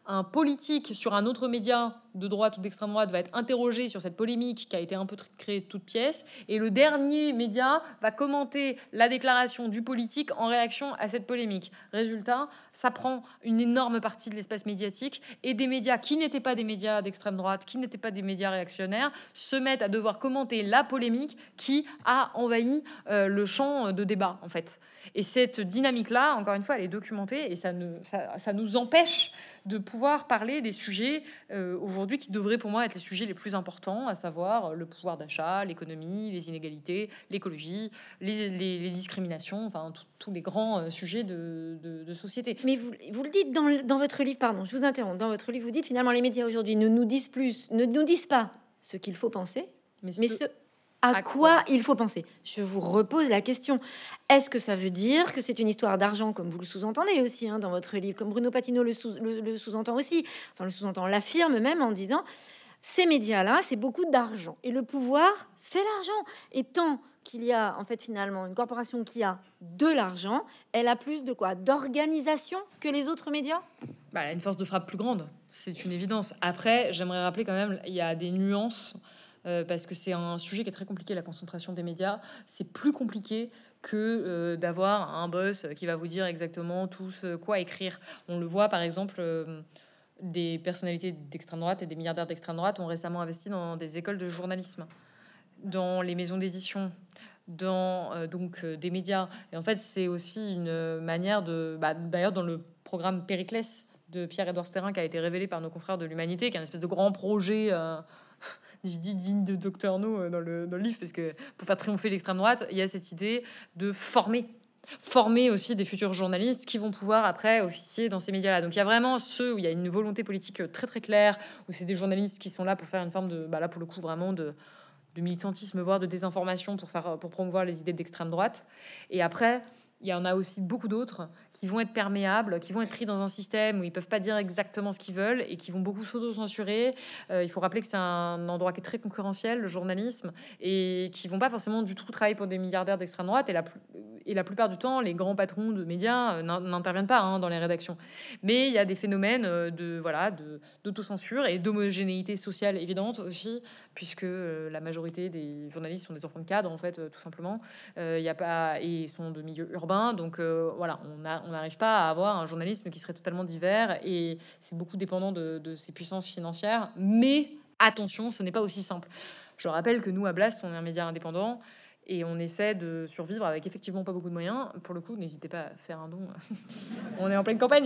B: un politique sur un autre média de droite ou d'extrême droite va être interrogé sur cette polémique qui a été un peu créée de toutes pièces, et le dernier média va commenter la déclaration du politique en réaction à cette polémique. Résultat, ça prend une énorme partie de l'espace médiatique, et des médias qui n'étaient pas des médias d'extrême droite, qui n'étaient pas des médias réactionnaires, se mettent à devoir commenter la polémique qui a envahi euh, le champ de débat, en fait. Et cette dynamique-là, encore une fois, elle est documentée, et ça, ne, ça, ça nous empêche de pouvoir parler des sujets euh, aujourd'hui qui devraient pour moi être les sujets les plus importants, à savoir le pouvoir d'achat, l'économie, les inégalités, l'écologie, les, les, les discriminations, enfin tous les grands euh, sujets de, de, de société.
A: Mais vous, vous le dites dans, le- dans votre livre, pardon, je vous interromps, dans votre livre, vous dites finalement les médias aujourd'hui ne nous disent plus, ne nous disent pas ce qu'il faut penser,
B: Mais,
A: mais
B: ce-
A: ce à,
B: à
A: quoi
B: quoi
A: il faut penser. Je vous repose la question. Est-ce que ça veut dire que c'est une histoire d'argent, comme vous le sous-entendez aussi hein, dans votre livre, comme Bruno Patino le, sous, le, le sous-entend aussi, enfin le sous-entend, l'affirme même en disant, ces médias-là, c'est beaucoup d'argent. Et le pouvoir, c'est l'argent. Et tant qu'il y a, en fait, finalement, une corporation qui a de l'argent, elle a plus de quoi? D'organisation que les autres médias?
B: bah, elle a une force de frappe plus grande, c'est une évidence. Après, j'aimerais rappeler quand même, il y a des nuances, euh, parce que c'est un sujet qui est très compliqué, la concentration des médias. C'est plus compliqué que euh, d'avoir un boss qui va vous dire exactement tout ce quoi écrire. On le voit, par exemple, euh, des personnalités d'extrême droite et des milliardaires d'extrême droite ont récemment investi dans des écoles de journalisme, dans les maisons d'édition, dans euh, donc euh, des médias. Et en fait, c'est aussi une manière de... Bah, d'ailleurs, dans le programme Périclès de Pierre-Édouard Sterrin, qui a été révélé par nos confrères de l'Humanité, qui est un espèce de grand projet... Euh, je dis digne de Docteur No euh, dans le, dans le livre, parce que pour faire triompher l'extrême droite, il y a cette idée de former former aussi des futurs journalistes qui vont pouvoir après officier dans ces médias-là. Donc il y a vraiment ceux où il y a une volonté politique très très claire, où c'est des journalistes qui sont là pour faire une forme de, bah là pour le coup vraiment de, de militantisme, voire de désinformation pour faire pour promouvoir les idées d'extrême droite. Et après, il y en a aussi beaucoup d'autres qui vont être perméables, qui vont être pris dans un système où ils peuvent pas dire exactement ce qu'ils veulent et qui vont beaucoup s'auto-censurer. Euh, il faut rappeler que c'est un endroit qui est très concurrentiel, le journalisme, et qui vont pas forcément du tout travailler pour des milliardaires d'extrême droite. Et la, plus- et la plupart du temps, les grands patrons de médias euh, n'in- n'interviennent pas hein, dans les rédactions. Mais il y a des phénomènes euh, de voilà de d'autocensure et d'homogénéité sociale évidente aussi, puisque euh, la majorité des journalistes sont des enfants de cadre en fait, euh, tout simplement. Euh, Il y a pas et sont de milieux urbains. Donc euh, voilà, on a- on n'arrive pas à avoir un journalisme qui serait totalement divers, et c'est beaucoup dépendant de, de ses puissances financières. Mais attention, ce n'est pas aussi simple. Je rappelle que nous, à Blast, on est un média indépendant et on essaie de survivre avec effectivement pas beaucoup de moyens. Pour le coup, n'hésitez pas à faire un don. On est en pleine campagne.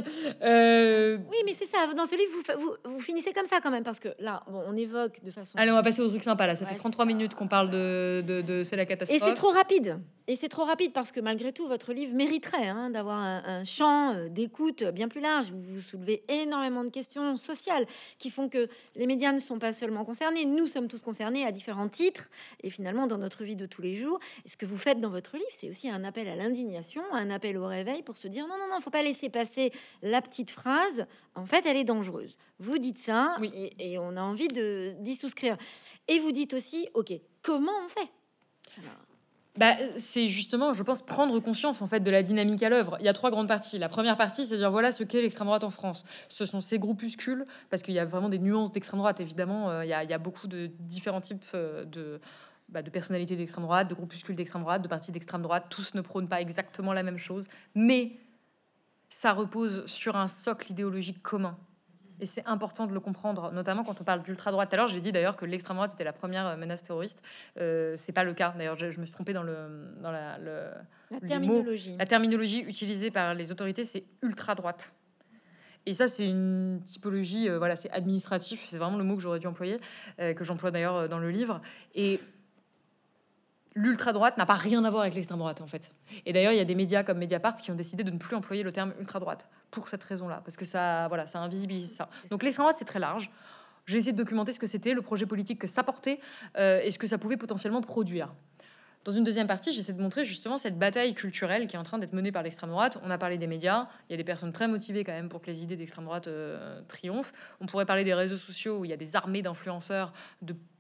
B: Euh,
A: Oui, mais c'est ça. Dans ce livre, vous, fa- vous, vous finissez comme ça quand même, parce que là, bon, on évoque de façon...
B: Allez, on va passer au truc sympa là. Ça
A: Ouais,
B: fait trente-trois minutes qu'on parle de, de, de c'est la
A: Et
B: catastrophe.
A: c'est trop rapide. Et c'est trop rapide parce que malgré tout, votre livre mériterait hein, d'avoir un, un champ euh, d'écoute bien plus large. Vous, vous soulevez énormément de questions sociales qui font que les médias ne sont pas seulement concernés. Nous sommes tous concernés à différents titres et finalement dans notre vie de tous les jours. Et ce que vous faites dans votre livre, c'est aussi un appel à l'indignation, un appel au réveil pour se dire non, non, non, faut pas laisser passer la petite phrase. En fait, elle est dangereuse. Vous dites ça
B: Oui.
A: et, et on a envie de d'y souscrire. Et vous dites aussi, ok, comment on fait? Alors,
B: Bah, c'est justement, je pense, prendre conscience en fait de la dynamique à l'œuvre. Il y a trois grandes parties. La première partie, c'est dire voilà ce qu'est l'extrême droite en France. Ce sont ces groupuscules, parce qu'il y a vraiment des nuances d'extrême droite. Évidemment, euh, il y, a, il y a beaucoup de différents types euh, de bah, de personnalités d'extrême droite, de groupuscules d'extrême droite, de partis d'extrême droite. Tous ne prônent pas exactement la même chose, mais ça repose sur un socle idéologique commun. Et c'est important de le comprendre, notamment quand on parle d'ultra-droite. Alors, j'ai dit d'ailleurs que l'extrême droite était la première menace terroriste. Euh, c'est pas le cas. D'ailleurs, je, je me suis trompée dans, le, dans la, le,
A: la
B: les
A: terminologie.
B: mots. La terminologie utilisée par les autorités, c'est ultra-droite. Et ça, c'est une typologie, euh, voilà, c'est administratif. C'est vraiment le mot que j'aurais dû employer, euh, que j'emploie d'ailleurs euh, dans le livre. Et l'ultra-droite n'a pas rien à voir avec l'extrême droite, en fait. Et d'ailleurs, il y a des médias comme Mediapart qui ont décidé de ne plus employer le terme ultra-droite pour cette raison-là, parce que ça, voilà, ça invisibilise ça. Donc l'extrême droite, c'est très large. J'ai essayé de documenter ce que c'était, le projet politique que ça portait, euh, et ce que ça pouvait potentiellement produire. Dans une deuxième partie, j'essaie de montrer justement cette bataille culturelle qui est en train d'être menée par l'extrême droite. On a parlé des médias. Il y a des personnes très motivées quand même pour que les idées d'extrême droite euh, triomphent. On pourrait parler des réseaux sociaux où il y a des armées d'influenceurs, de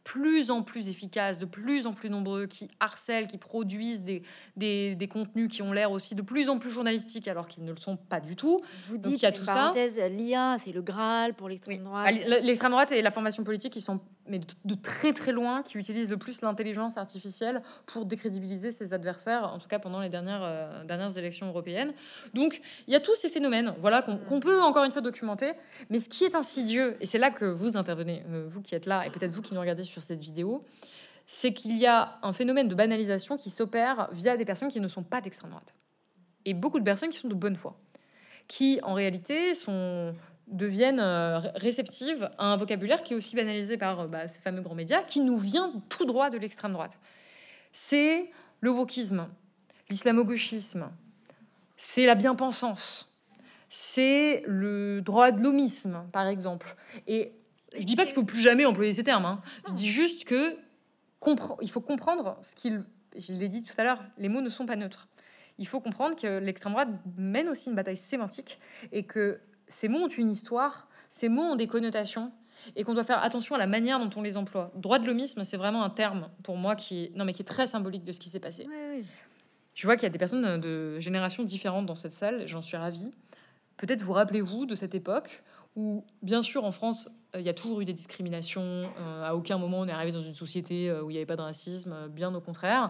B: plus en plus efficaces, de plus en plus nombreux, qui harcèlent, qui produisent des, des, des contenus qui ont l'air aussi de plus en plus journalistiques alors qu'ils ne le sont pas du tout.
A: Vous
B: Donc,
A: dites,
B: il y a
A: une
B: tout ça.
A: parenthèse, l'I A, c'est le Graal pour l'extrême
B: Oui.
A: droite.
B: Bah, l- l'extrême droite et la formation politique, ils sont mais de, de très très loin, qui utilisent le plus l'intelligence artificielle pour décrédibiliser ses adversaires, en tout cas pendant les dernières, euh, dernières élections européennes. Donc il y a tous ces phénomènes, voilà, qu'on qu'on peut encore une fois documenter. Mais ce qui est insidieux, et c'est là que vous intervenez, euh, vous qui êtes là, et peut-être vous qui nous regardez sur cette vidéo, c'est qu'il y a un phénomène de banalisation qui s'opère via des personnes qui ne sont pas d'extrême droite. Et beaucoup de personnes qui sont de bonne foi, qui en réalité sont... deviennent euh, réceptives à un vocabulaire qui est aussi banalisé par euh, bah, ces fameux grands médias, qui nous vient tout droit de l'extrême droite. C'est le wokisme, l'islamo-gauchisme, c'est la bien-pensance, c'est le droit de l'homisme, par exemple. Et je dis pas qu'il faut plus jamais employer ces termes, hein. Je dis juste que compre- il faut comprendre ce qu'il... Je l'ai dit tout à l'heure, les mots ne sont pas neutres. Il faut comprendre que l'extrême droite mène aussi une bataille sémantique et que ces mots ont une histoire, ces mots ont des connotations, et qu'on doit faire attention à la manière dont on les emploie. Droit de l'homisme, c'est vraiment un terme pour moi qui est, non, mais qui est très symbolique de ce qui s'est passé.
A: Oui, oui.
B: Je vois qu'il y a des personnes de générations différentes dans cette salle, et j'en suis ravie. Peut-être vous rappelez-vous de cette époque où, bien sûr, en France, euh, il y a toujours eu des discriminations. Euh, à aucun moment on est arrivé dans une société euh, où il n'y avait pas de racisme, euh, bien au contraire.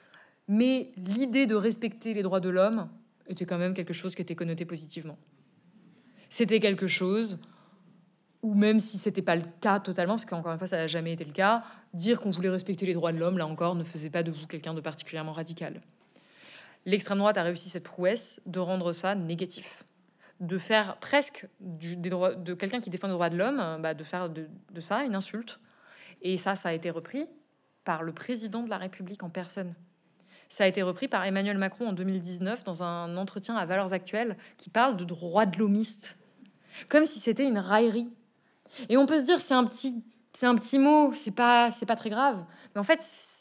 B: Mais l'idée de respecter les droits de l'homme était quand même quelque chose qui était connoté positivement. C'était quelque chose où, même si c'était pas le cas totalement, parce qu'encore une fois, ça n'a jamais été le cas, dire qu'on voulait respecter les droits de l'homme, là encore, ne faisait pas de vous quelqu'un de particulièrement radical. L'extrême droite a réussi cette prouesse de rendre ça négatif, de faire presque du, des droits, de quelqu'un qui défend les droits de l'homme, bah, de faire de, de ça une insulte. Et ça, ça a été repris par le président de la République en personne. Ça a été repris par Emmanuel Macron en deux mille dix-neuf dans un entretien à Valeurs Actuelles qui parle de droits de l'homiste, comme si c'était une raillerie. Et on peut se dire c'est un petit, c'est un petit mot, c'est pas, c'est pas très grave. Mais en fait,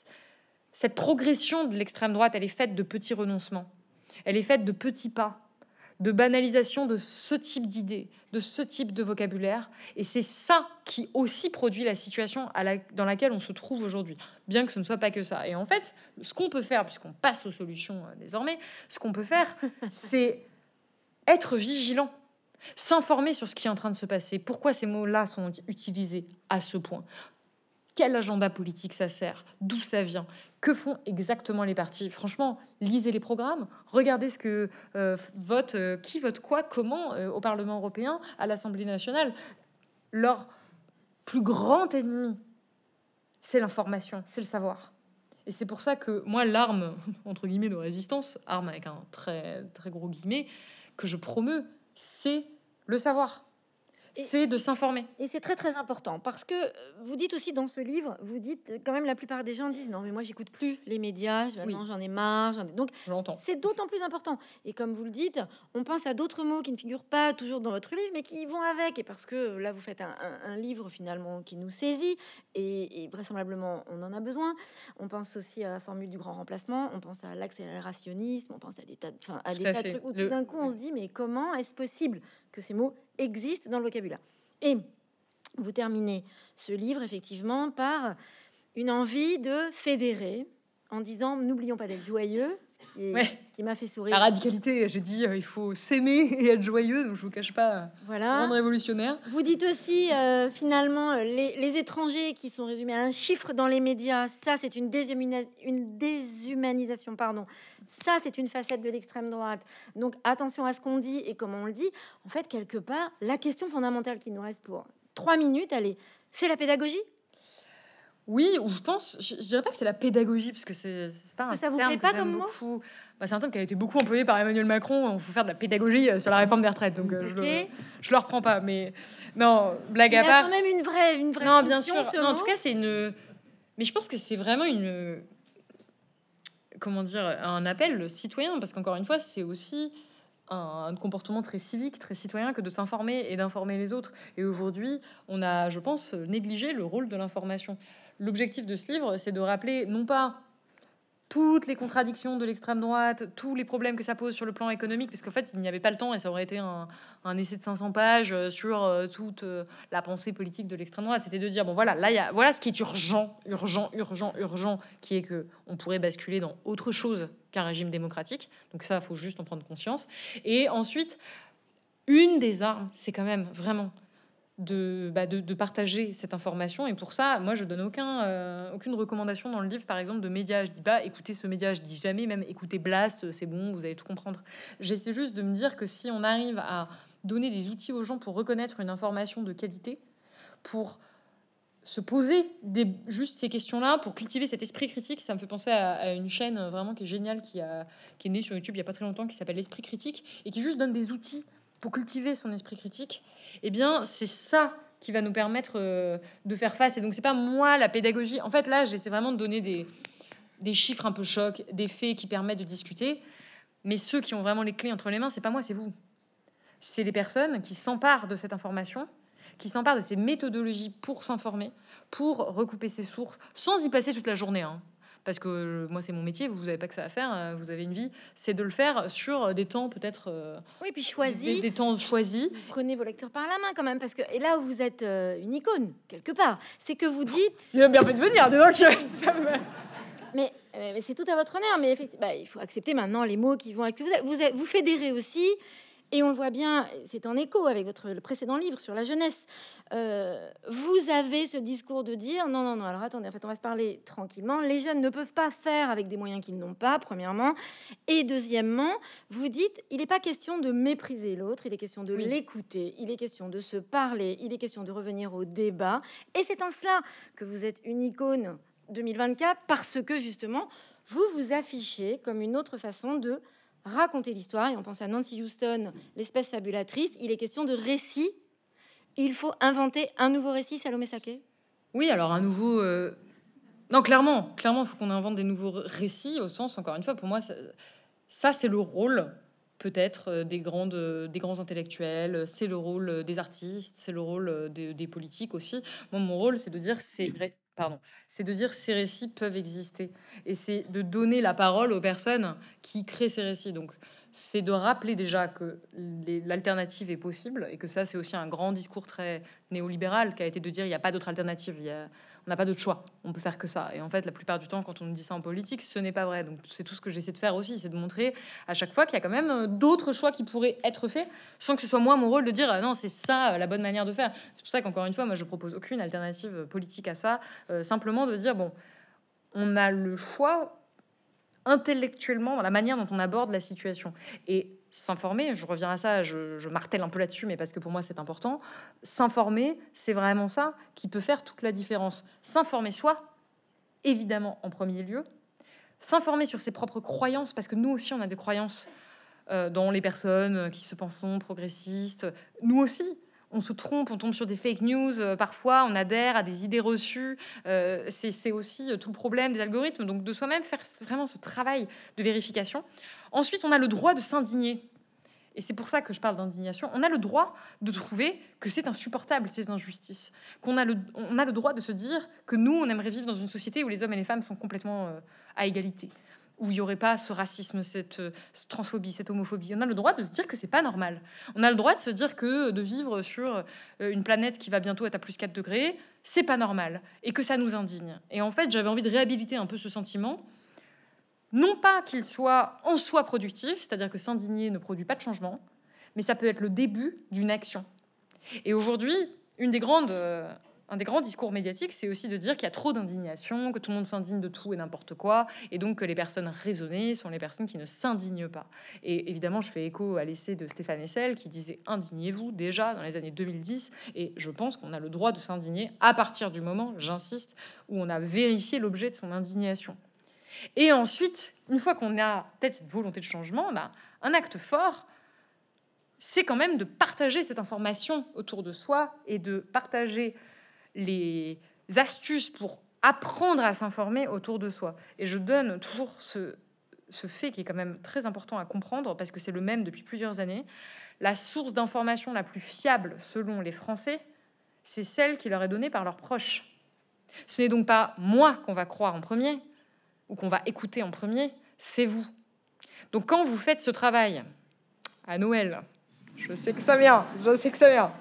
B: cette progression de l'extrême droite, elle est faite de petits renoncements. Elle est faite de petits pas, de banalisation de ce type d'idées, de ce type de vocabulaire. Et c'est ça qui aussi produit la situation à la, dans laquelle on se trouve aujourd'hui, bien que ce ne soit pas que ça. Et en fait, ce qu'on peut faire, puisqu'on passe aux solutions euh, désormais, ce qu'on peut faire, c'est être vigilant, s'informer sur ce qui est en train de se passer, pourquoi ces mots-là sont utilisés à ce point, quel agenda politique ça sert, d'où ça vient, que font exactement les partis. Franchement, lisez les programmes, regardez ce que euh, vote, euh, qui vote quoi, comment euh, au Parlement européen, à l'Assemblée nationale. Leur plus grand ennemi, c'est l'information, c'est le savoir. Et c'est pour ça que moi, l'arme, entre guillemets, de résistance, arme avec un très, très gros guillemet, que je promeus, c'est le savoir.
A: Et-
B: C'est de s'informer.
A: Et c'est très très important parce que euh, vous dites aussi dans ce livre, vous dites euh, quand même la plupart des gens disent non mais moi j'écoute plus les médias, je-
B: Oui.
A: non, j'en ai marre, j'en ai... donc
B: Je l'entends.
A: c'est d'autant plus important. Et comme vous le dites, on pense à d'autres mots qui ne figurent pas toujours dans votre livre mais qui y vont avec. Et parce que là vous faites un, un- un livre finalement qui nous saisit et, et vraisemblablement on en a besoin. On pense aussi à la formule du grand remplacement, on pense à l'accélérationnisme, on pense à des tas de, enfin, à
B: Tout
A: des
B: à
A: tas de
B: fait.
A: trucs où tout
B: Le-
A: d'un coup on se dit mais comment est-ce possible que ces mots existent dans le vocabulaire? Et vous terminez ce livre effectivement par une envie de fédérer en disant n'oublions pas d'être joyeux, ce qui, est-
B: Ouais.
A: ce qui m'a fait
B: La
A: sourire.
B: radicalité, j'ai dit, euh, il faut s'aimer et être joyeux, donc je vous cache pas, euh,
A: Voilà.
B: rendre révolutionnaire.
A: Vous dites aussi euh, finalement euh, les, les étrangers qui sont résumés à un chiffre dans les médias, ça c'est une, déshumana- une déshumanisation, pardon. Ça c'est une facette de l'extrême droite. Donc attention à ce qu'on dit et comment on le dit. En fait, quelque part, la question fondamentale qui nous reste pour trois minutes, elle est c'est la pédagogie.
B: Oui, ou je pense, je, je dirais pas que c'est la pédagogie, parce que c'est c'est pas
A: Parce
B: un
A: que ça vous
B: terme
A: plaît
B: que
A: pas
B: j'aime
A: comme mot
B: beaucoup. Bah, c'est un terme qui a été beaucoup employé par Emmanuel Macron. Il faut faire de la pédagogie euh, sur la réforme des retraites, donc euh, je,
A: Ok.
B: le, je le reprends pas. Mais non, blague
A: Il
B: à
A: a
B: part.
A: quand même une vraie, une vraie
B: Non, bien
A: fonction,
B: sûr.
A: ce
B: Non, en
A: mot.
B: tout cas, c'est une. Mais je pense que c'est vraiment une. Comment dire, un appel citoyen, parce qu'encore une fois, c'est aussi un, un comportement très civique, très citoyen, que de s'informer et d'informer les autres. Et aujourd'hui, on a, je pense, négligé le rôle de l'information. L'objectif de ce livre, c'est de rappeler non pas toutes les contradictions de l'extrême droite, tous les problèmes que ça pose sur le plan économique, parce qu'en fait, il n'y avait pas le temps et ça aurait été un, un essai de cinq cents pages euh, sur euh, toute euh, la pensée politique de l'extrême droite. C'était de dire, bon voilà, là, il y a, voilà ce qui est urgent, urgent, urgent, urgent, qui est que on pourrait basculer dans autre chose qu'un régime démocratique. Donc ça, il faut juste en prendre conscience. Et ensuite, une des armes, c'est quand même vraiment de, bah, de, de partager cette information. Et pour ça, moi, je donne aucun, euh, aucune recommandation dans le livre, par exemple, de médias. Je dis pas écoutez ce média, je dis jamais même écoutez Blast, c'est bon, vous allez tout comprendre. J'essaie juste de me dire que si on arrive à donner des outils aux gens pour reconnaître une information de qualité, pour se poser des, juste ces questions-là, pour cultiver cet esprit critique, ça me fait penser à, à une chaîne vraiment qui est géniale, qui, a, qui est née sur YouTube il y a pas très longtemps, qui s'appelle l'Esprit Critique, et qui juste donne des outils pour cultiver son esprit critique. Eh bien, c'est ça qui va nous permettre euh, de faire face. Et donc, c'est pas moi la pédagogie. En fait, là, j'essaie vraiment de donner des, des chiffres un peu chocs, des faits qui permettent de discuter. Mais ceux qui ont vraiment les clés entre les mains, c'est pas moi, c'est vous. C'est les personnes qui s'emparent de cette information, qui s'emparent de ces méthodologies pour s'informer, pour recouper ses sources, sans y passer toute la journée. Hein. Parce que euh, moi, c'est mon métier, vous n'avez pas que ça à faire, euh, vous avez une vie, c'est de le faire sur des temps peut-être... Euh,
A: oui, puis choisis.
B: Des, des temps choisis.
A: Vous prenez vos lecteurs par la main quand même, parce que... Et là où vous êtes euh, une icône, quelque part, c'est que vous dites...
B: Il a bien fait de venir, donc ça me...
A: Mais, mais c'est tout à votre honneur, mais effectivement, bah, il faut accepter maintenant les mots qui vont... Avec... Vous, vous, vous fédérez aussi, et on le voit bien, c'est en écho avec votre le précédent livre sur la jeunesse. Euh, vous avez ce discours de dire non, non, non, alors attendez, en fait, on va se parler tranquillement. Les jeunes ne peuvent pas faire avec des moyens qu'ils n'ont pas, premièrement. Et deuxièmement, vous dites il n'est pas question de mépriser l'autre, il est question de oui. l'écouter, il est question de se parler, il est question de revenir au débat. Et c'est en cela que vous êtes une icône deux mille vingt-quatre, parce que justement, vous vous affichez comme une autre façon de raconter l'histoire. Et on pense à Nancy Houston, l'espèce fabulatrice. Il est question de récit. Il faut inventer un nouveau récit, Salomé Saké.
B: Oui, alors un nouveau... Euh... Non, clairement, clairement, il faut qu'on invente des nouveaux récits, au sens, encore une fois, pour moi, ça, ça c'est le rôle, peut-être, des, grandes, des grands intellectuels, c'est le rôle des artistes, c'est le rôle des, des politiques aussi. Moi, mon rôle, c'est de dire... c'est Pardon, c'est de dire ces récits peuvent exister. Et c'est de donner la parole aux personnes qui créent ces récits. Donc, c'est de rappeler déjà que l'alternative est possible et que ça, c'est aussi un grand discours très néolibéral qui a été de dire il n'y a pas d'autre alternative, il y a, on n'a pas d'autre choix, on peut faire que ça. Et en fait, la plupart du temps, quand on dit ça en politique, ce n'est pas vrai. Donc, c'est tout ce que j'essaie de faire aussi, c'est de montrer à chaque fois qu'il y a quand même d'autres choix qui pourraient être faits, sans que ce soit moi mon rôle de dire ah non, c'est ça la bonne manière de faire. C'est pour ça qu'encore une fois, moi, je propose aucune alternative politique à ça, euh, simplement de dire bon, on a le choix intellectuellement dans la manière dont on aborde la situation. Et s'informer, je reviens à ça, je, je martèle un peu là-dessus, mais parce que pour moi c'est important, s'informer, c'est vraiment ça qui peut faire toute la différence. S'informer soi, évidemment en premier lieu, s'informer sur ses propres croyances, parce que nous aussi on a des croyances euh, dans les personnes qui se pensent progressistes, nous aussi. On se trompe, on tombe sur des fake news, euh, parfois on adhère à des idées reçues. Euh, c'est aussi euh, tout le problème des algorithmes. Donc de soi-même faire vraiment ce travail de vérification. Ensuite, on a le droit de s'indigner. Et c'est pour ça que je parle d'indignation. On a le droit de trouver que c'est insupportable, ces injustices. Qu'on a le, on a le droit de se dire que nous, on aimerait vivre dans une société où les hommes et les femmes sont complètement euh, à égalité, où il n'y aurait pas ce racisme, cette, cette transphobie, cette homophobie. On a le droit de se dire que c'est pas normal. On a le droit de se dire que de vivre sur une planète qui va bientôt être à plus quatre degrés, c'est pas normal, et que ça nous indigne. Et en fait, j'avais envie de réhabiliter un peu ce sentiment, non pas qu'il soit en soi productif, c'est-à-dire que s'indigner ne produit pas de changement, mais ça peut être le début d'une action. Et aujourd'hui, une des grandes... Euh, Un des grands discours médiatiques, c'est aussi de dire qu'il y a trop d'indignation, que tout le monde s'indigne de tout et n'importe quoi, et donc que les personnes raisonnées sont les personnes qui ne s'indignent pas. Et évidemment, je fais écho à l'essai de Stéphane Hessel qui disait « Indignez-vous » déjà dans les années deux mille dix, et je pense qu'on a le droit de s'indigner à partir du moment, j'insiste, où on a vérifié l'objet de son indignation. Et ensuite, une fois qu'on a peut-être cette volonté de changement, bah, un acte fort, c'est quand même de partager cette information autour de soi et de partager les astuces pour apprendre à s'informer autour de soi. Et je donne toujours ce, ce fait qui est quand même très important à comprendre, parce que c'est le même depuis plusieurs années. La source d'information la plus fiable, selon les Français, c'est celle qui leur est donnée par leurs proches. Ce n'est donc pas moi qu'on va croire en premier, ou qu'on va écouter en premier, c'est vous. Donc quand vous faites ce travail à Noël, je sais que ça vient, je sais que ça vient,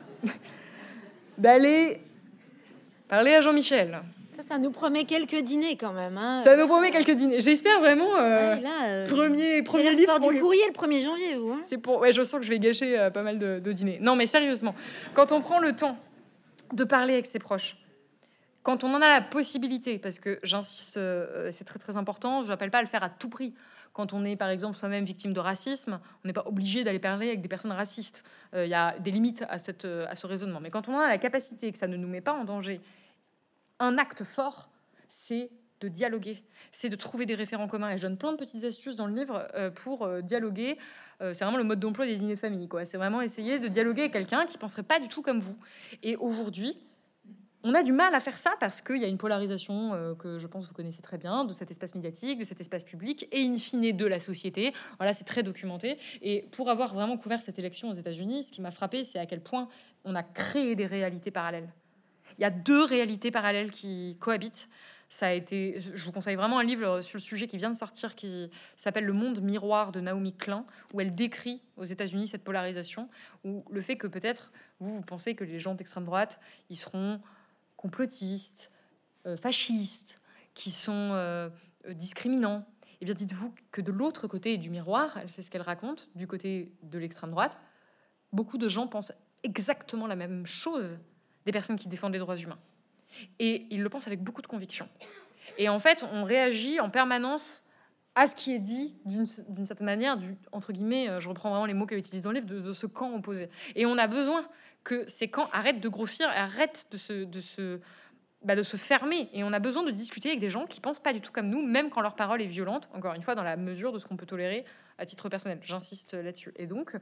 B: d'aller parler à Jean-Michel.
A: Ça, ça nous promet quelques dîners quand même. Hein.
B: Ça nous promet quelques dîners. J'espère vraiment. Euh,
A: ouais, là, euh,
B: premier premier livre.
A: Du le... courrier le premier janvier, vous. Hein.
B: C'est pour. Ouais, je sens que je vais gâcher euh, pas mal de, de dîners. Non, mais sérieusement, quand on prend le temps de parler avec ses proches, quand on en a la possibilité, parce que j'insiste, euh, c'est très très important. Je n'appelle pas à le faire à tout prix. Quand on est, par exemple, soi-même victime de racisme, on n'est pas obligé d'aller parler avec des personnes racistes. Il euh, y a des limites à, cette, à ce raisonnement. Mais quand on a la capacité, que ça ne nous met pas en danger, un acte fort, c'est de dialoguer, c'est de trouver des référents communs. Et je donne plein de petites astuces dans le livre euh, pour euh, dialoguer. Euh, c'est vraiment le mode d'emploi des dîners de famille, quoi. C'est vraiment essayer de dialoguer avec quelqu'un qui ne penserait pas du tout comme vous. Et aujourd'hui, on a du mal à faire ça parce qu'il y a une polarisation euh, que je pense que vous connaissez très bien, de cet espace médiatique, de cet espace public et in fine de la société. Voilà, c'est très documenté. Et pour avoir vraiment couvert cette élection aux États-Unis, ce qui m'a frappé, c'est à quel point on a créé des réalités parallèles. Il y a deux réalités parallèles qui cohabitent. Ça a été, je vous conseille vraiment un livre sur le sujet qui vient de sortir, qui s'appelle Le Monde Miroir de Naomi Klein, où elle décrit aux États-Unis cette polarisation, où le fait que peut-être vous, vous pensez que les gens d'extrême droite, ils seront complotistes, euh, fascistes, qui sont euh, discriminants. Et bien, dites-vous que de l'autre côté du miroir, elle sait ce qu'elle raconte, du côté de l'extrême droite, beaucoup de gens pensent exactement la même chose des personnes qui défendent les droits humains. Et ils le pensent avec beaucoup de conviction. Et en fait, on réagit en permanence à ce qui est dit d'une, d'une certaine manière, du, entre guillemets, je reprends vraiment les mots qu'elle utilise dans le livre, de, de ce camp opposé. Et on a besoin que ces camps arrêtent de grossir, arrêtent de se, de, se, bah de se fermer. Et on a besoin de discuter avec des gens qui pensent pas du tout comme nous, même quand leur parole est violente, encore une fois, dans la mesure de ce qu'on peut tolérer à titre personnel. J'insiste là-dessus. Et donc,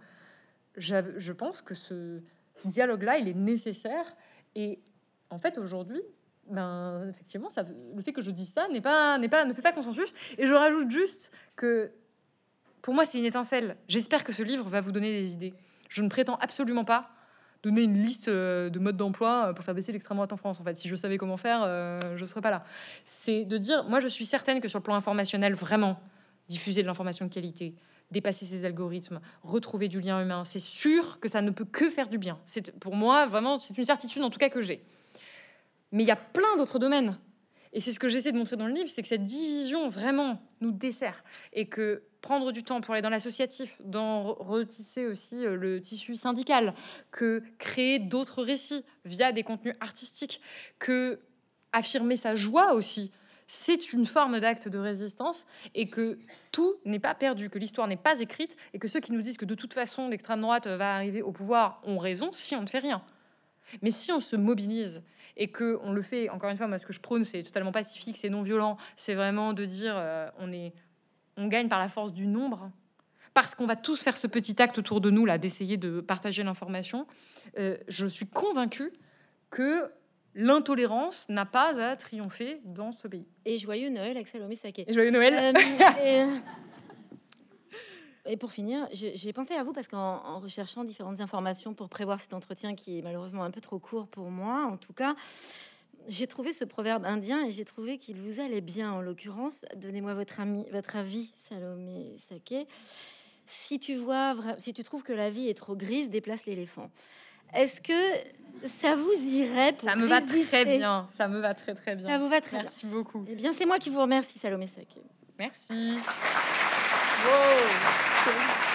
B: je pense que ce dialogue-là, il est nécessaire. Et en fait, aujourd'hui, ben, effectivement, ça, le fait que je dise ça n'est pas, n'est pas, ne fait pas consensus. Et je rajoute juste que, pour moi, c'est une étincelle. J'espère que ce livre va vous donner des idées. Je ne prétends absolument pas donner une liste de modes d'emploi pour faire baisser l'extrême droite en France. En fait, si je savais comment faire, euh, je ne serais pas là. C'est de dire, moi, je suis certaine que sur le plan informationnel, vraiment, diffuser de l'information de qualité, dépasser ces algorithmes, retrouver du lien humain, c'est sûr que ça ne peut que faire du bien. C'est, pour moi, vraiment, c'est une certitude en tout cas que j'ai. Mais il y a plein d'autres domaines. Et c'est ce que j'essaie de montrer dans le livre, c'est que cette division vraiment nous dessert. Et que prendre du temps pour aller dans l'associatif, dans retisser aussi le tissu syndical, que créer d'autres récits via des contenus artistiques, que affirmer sa joie aussi, c'est une forme d'acte de résistance et que tout n'est pas perdu, que l'histoire n'est pas écrite et que ceux qui nous disent que de toute façon l'extrême droite va arriver au pouvoir ont raison si on ne fait rien. Mais si on se mobilise et que on le fait, encore une fois, moi ce que je prône c'est totalement pacifique, c'est non violent, c'est vraiment de dire euh, on est, on gagne par la force du nombre parce qu'on va tous faire ce petit acte autour de nous là d'essayer de partager l'information. Euh, je suis convaincue que l'intolérance n'a pas à triompher dans ce pays.
A: Et joyeux Noël avec Salomé Saké.
B: Et joyeux Noël.
A: Euh, et, et pour finir, j'ai, j'ai pensé à vous parce qu'en en recherchant différentes informations pour prévoir cet entretien qui est malheureusement un peu trop court pour moi, en tout cas, j'ai trouvé ce proverbe indien et j'ai trouvé qu'il vous allait bien en l'occurrence. Donnez-moi votre, ami, votre avis, Salomé Saké. Si tu vois, si tu trouves que la vie est trop grise, déplace l'éléphant. Est-ce que ça vous irait pour
B: Ça me
A: résister?
B: va très bien. Ça me va très très bien.
A: Ça vous va très
B: Merci
A: bien.
B: beaucoup.
A: Eh bien, c'est moi qui vous remercie, Salomé Saké.
B: Merci.
A: Wow.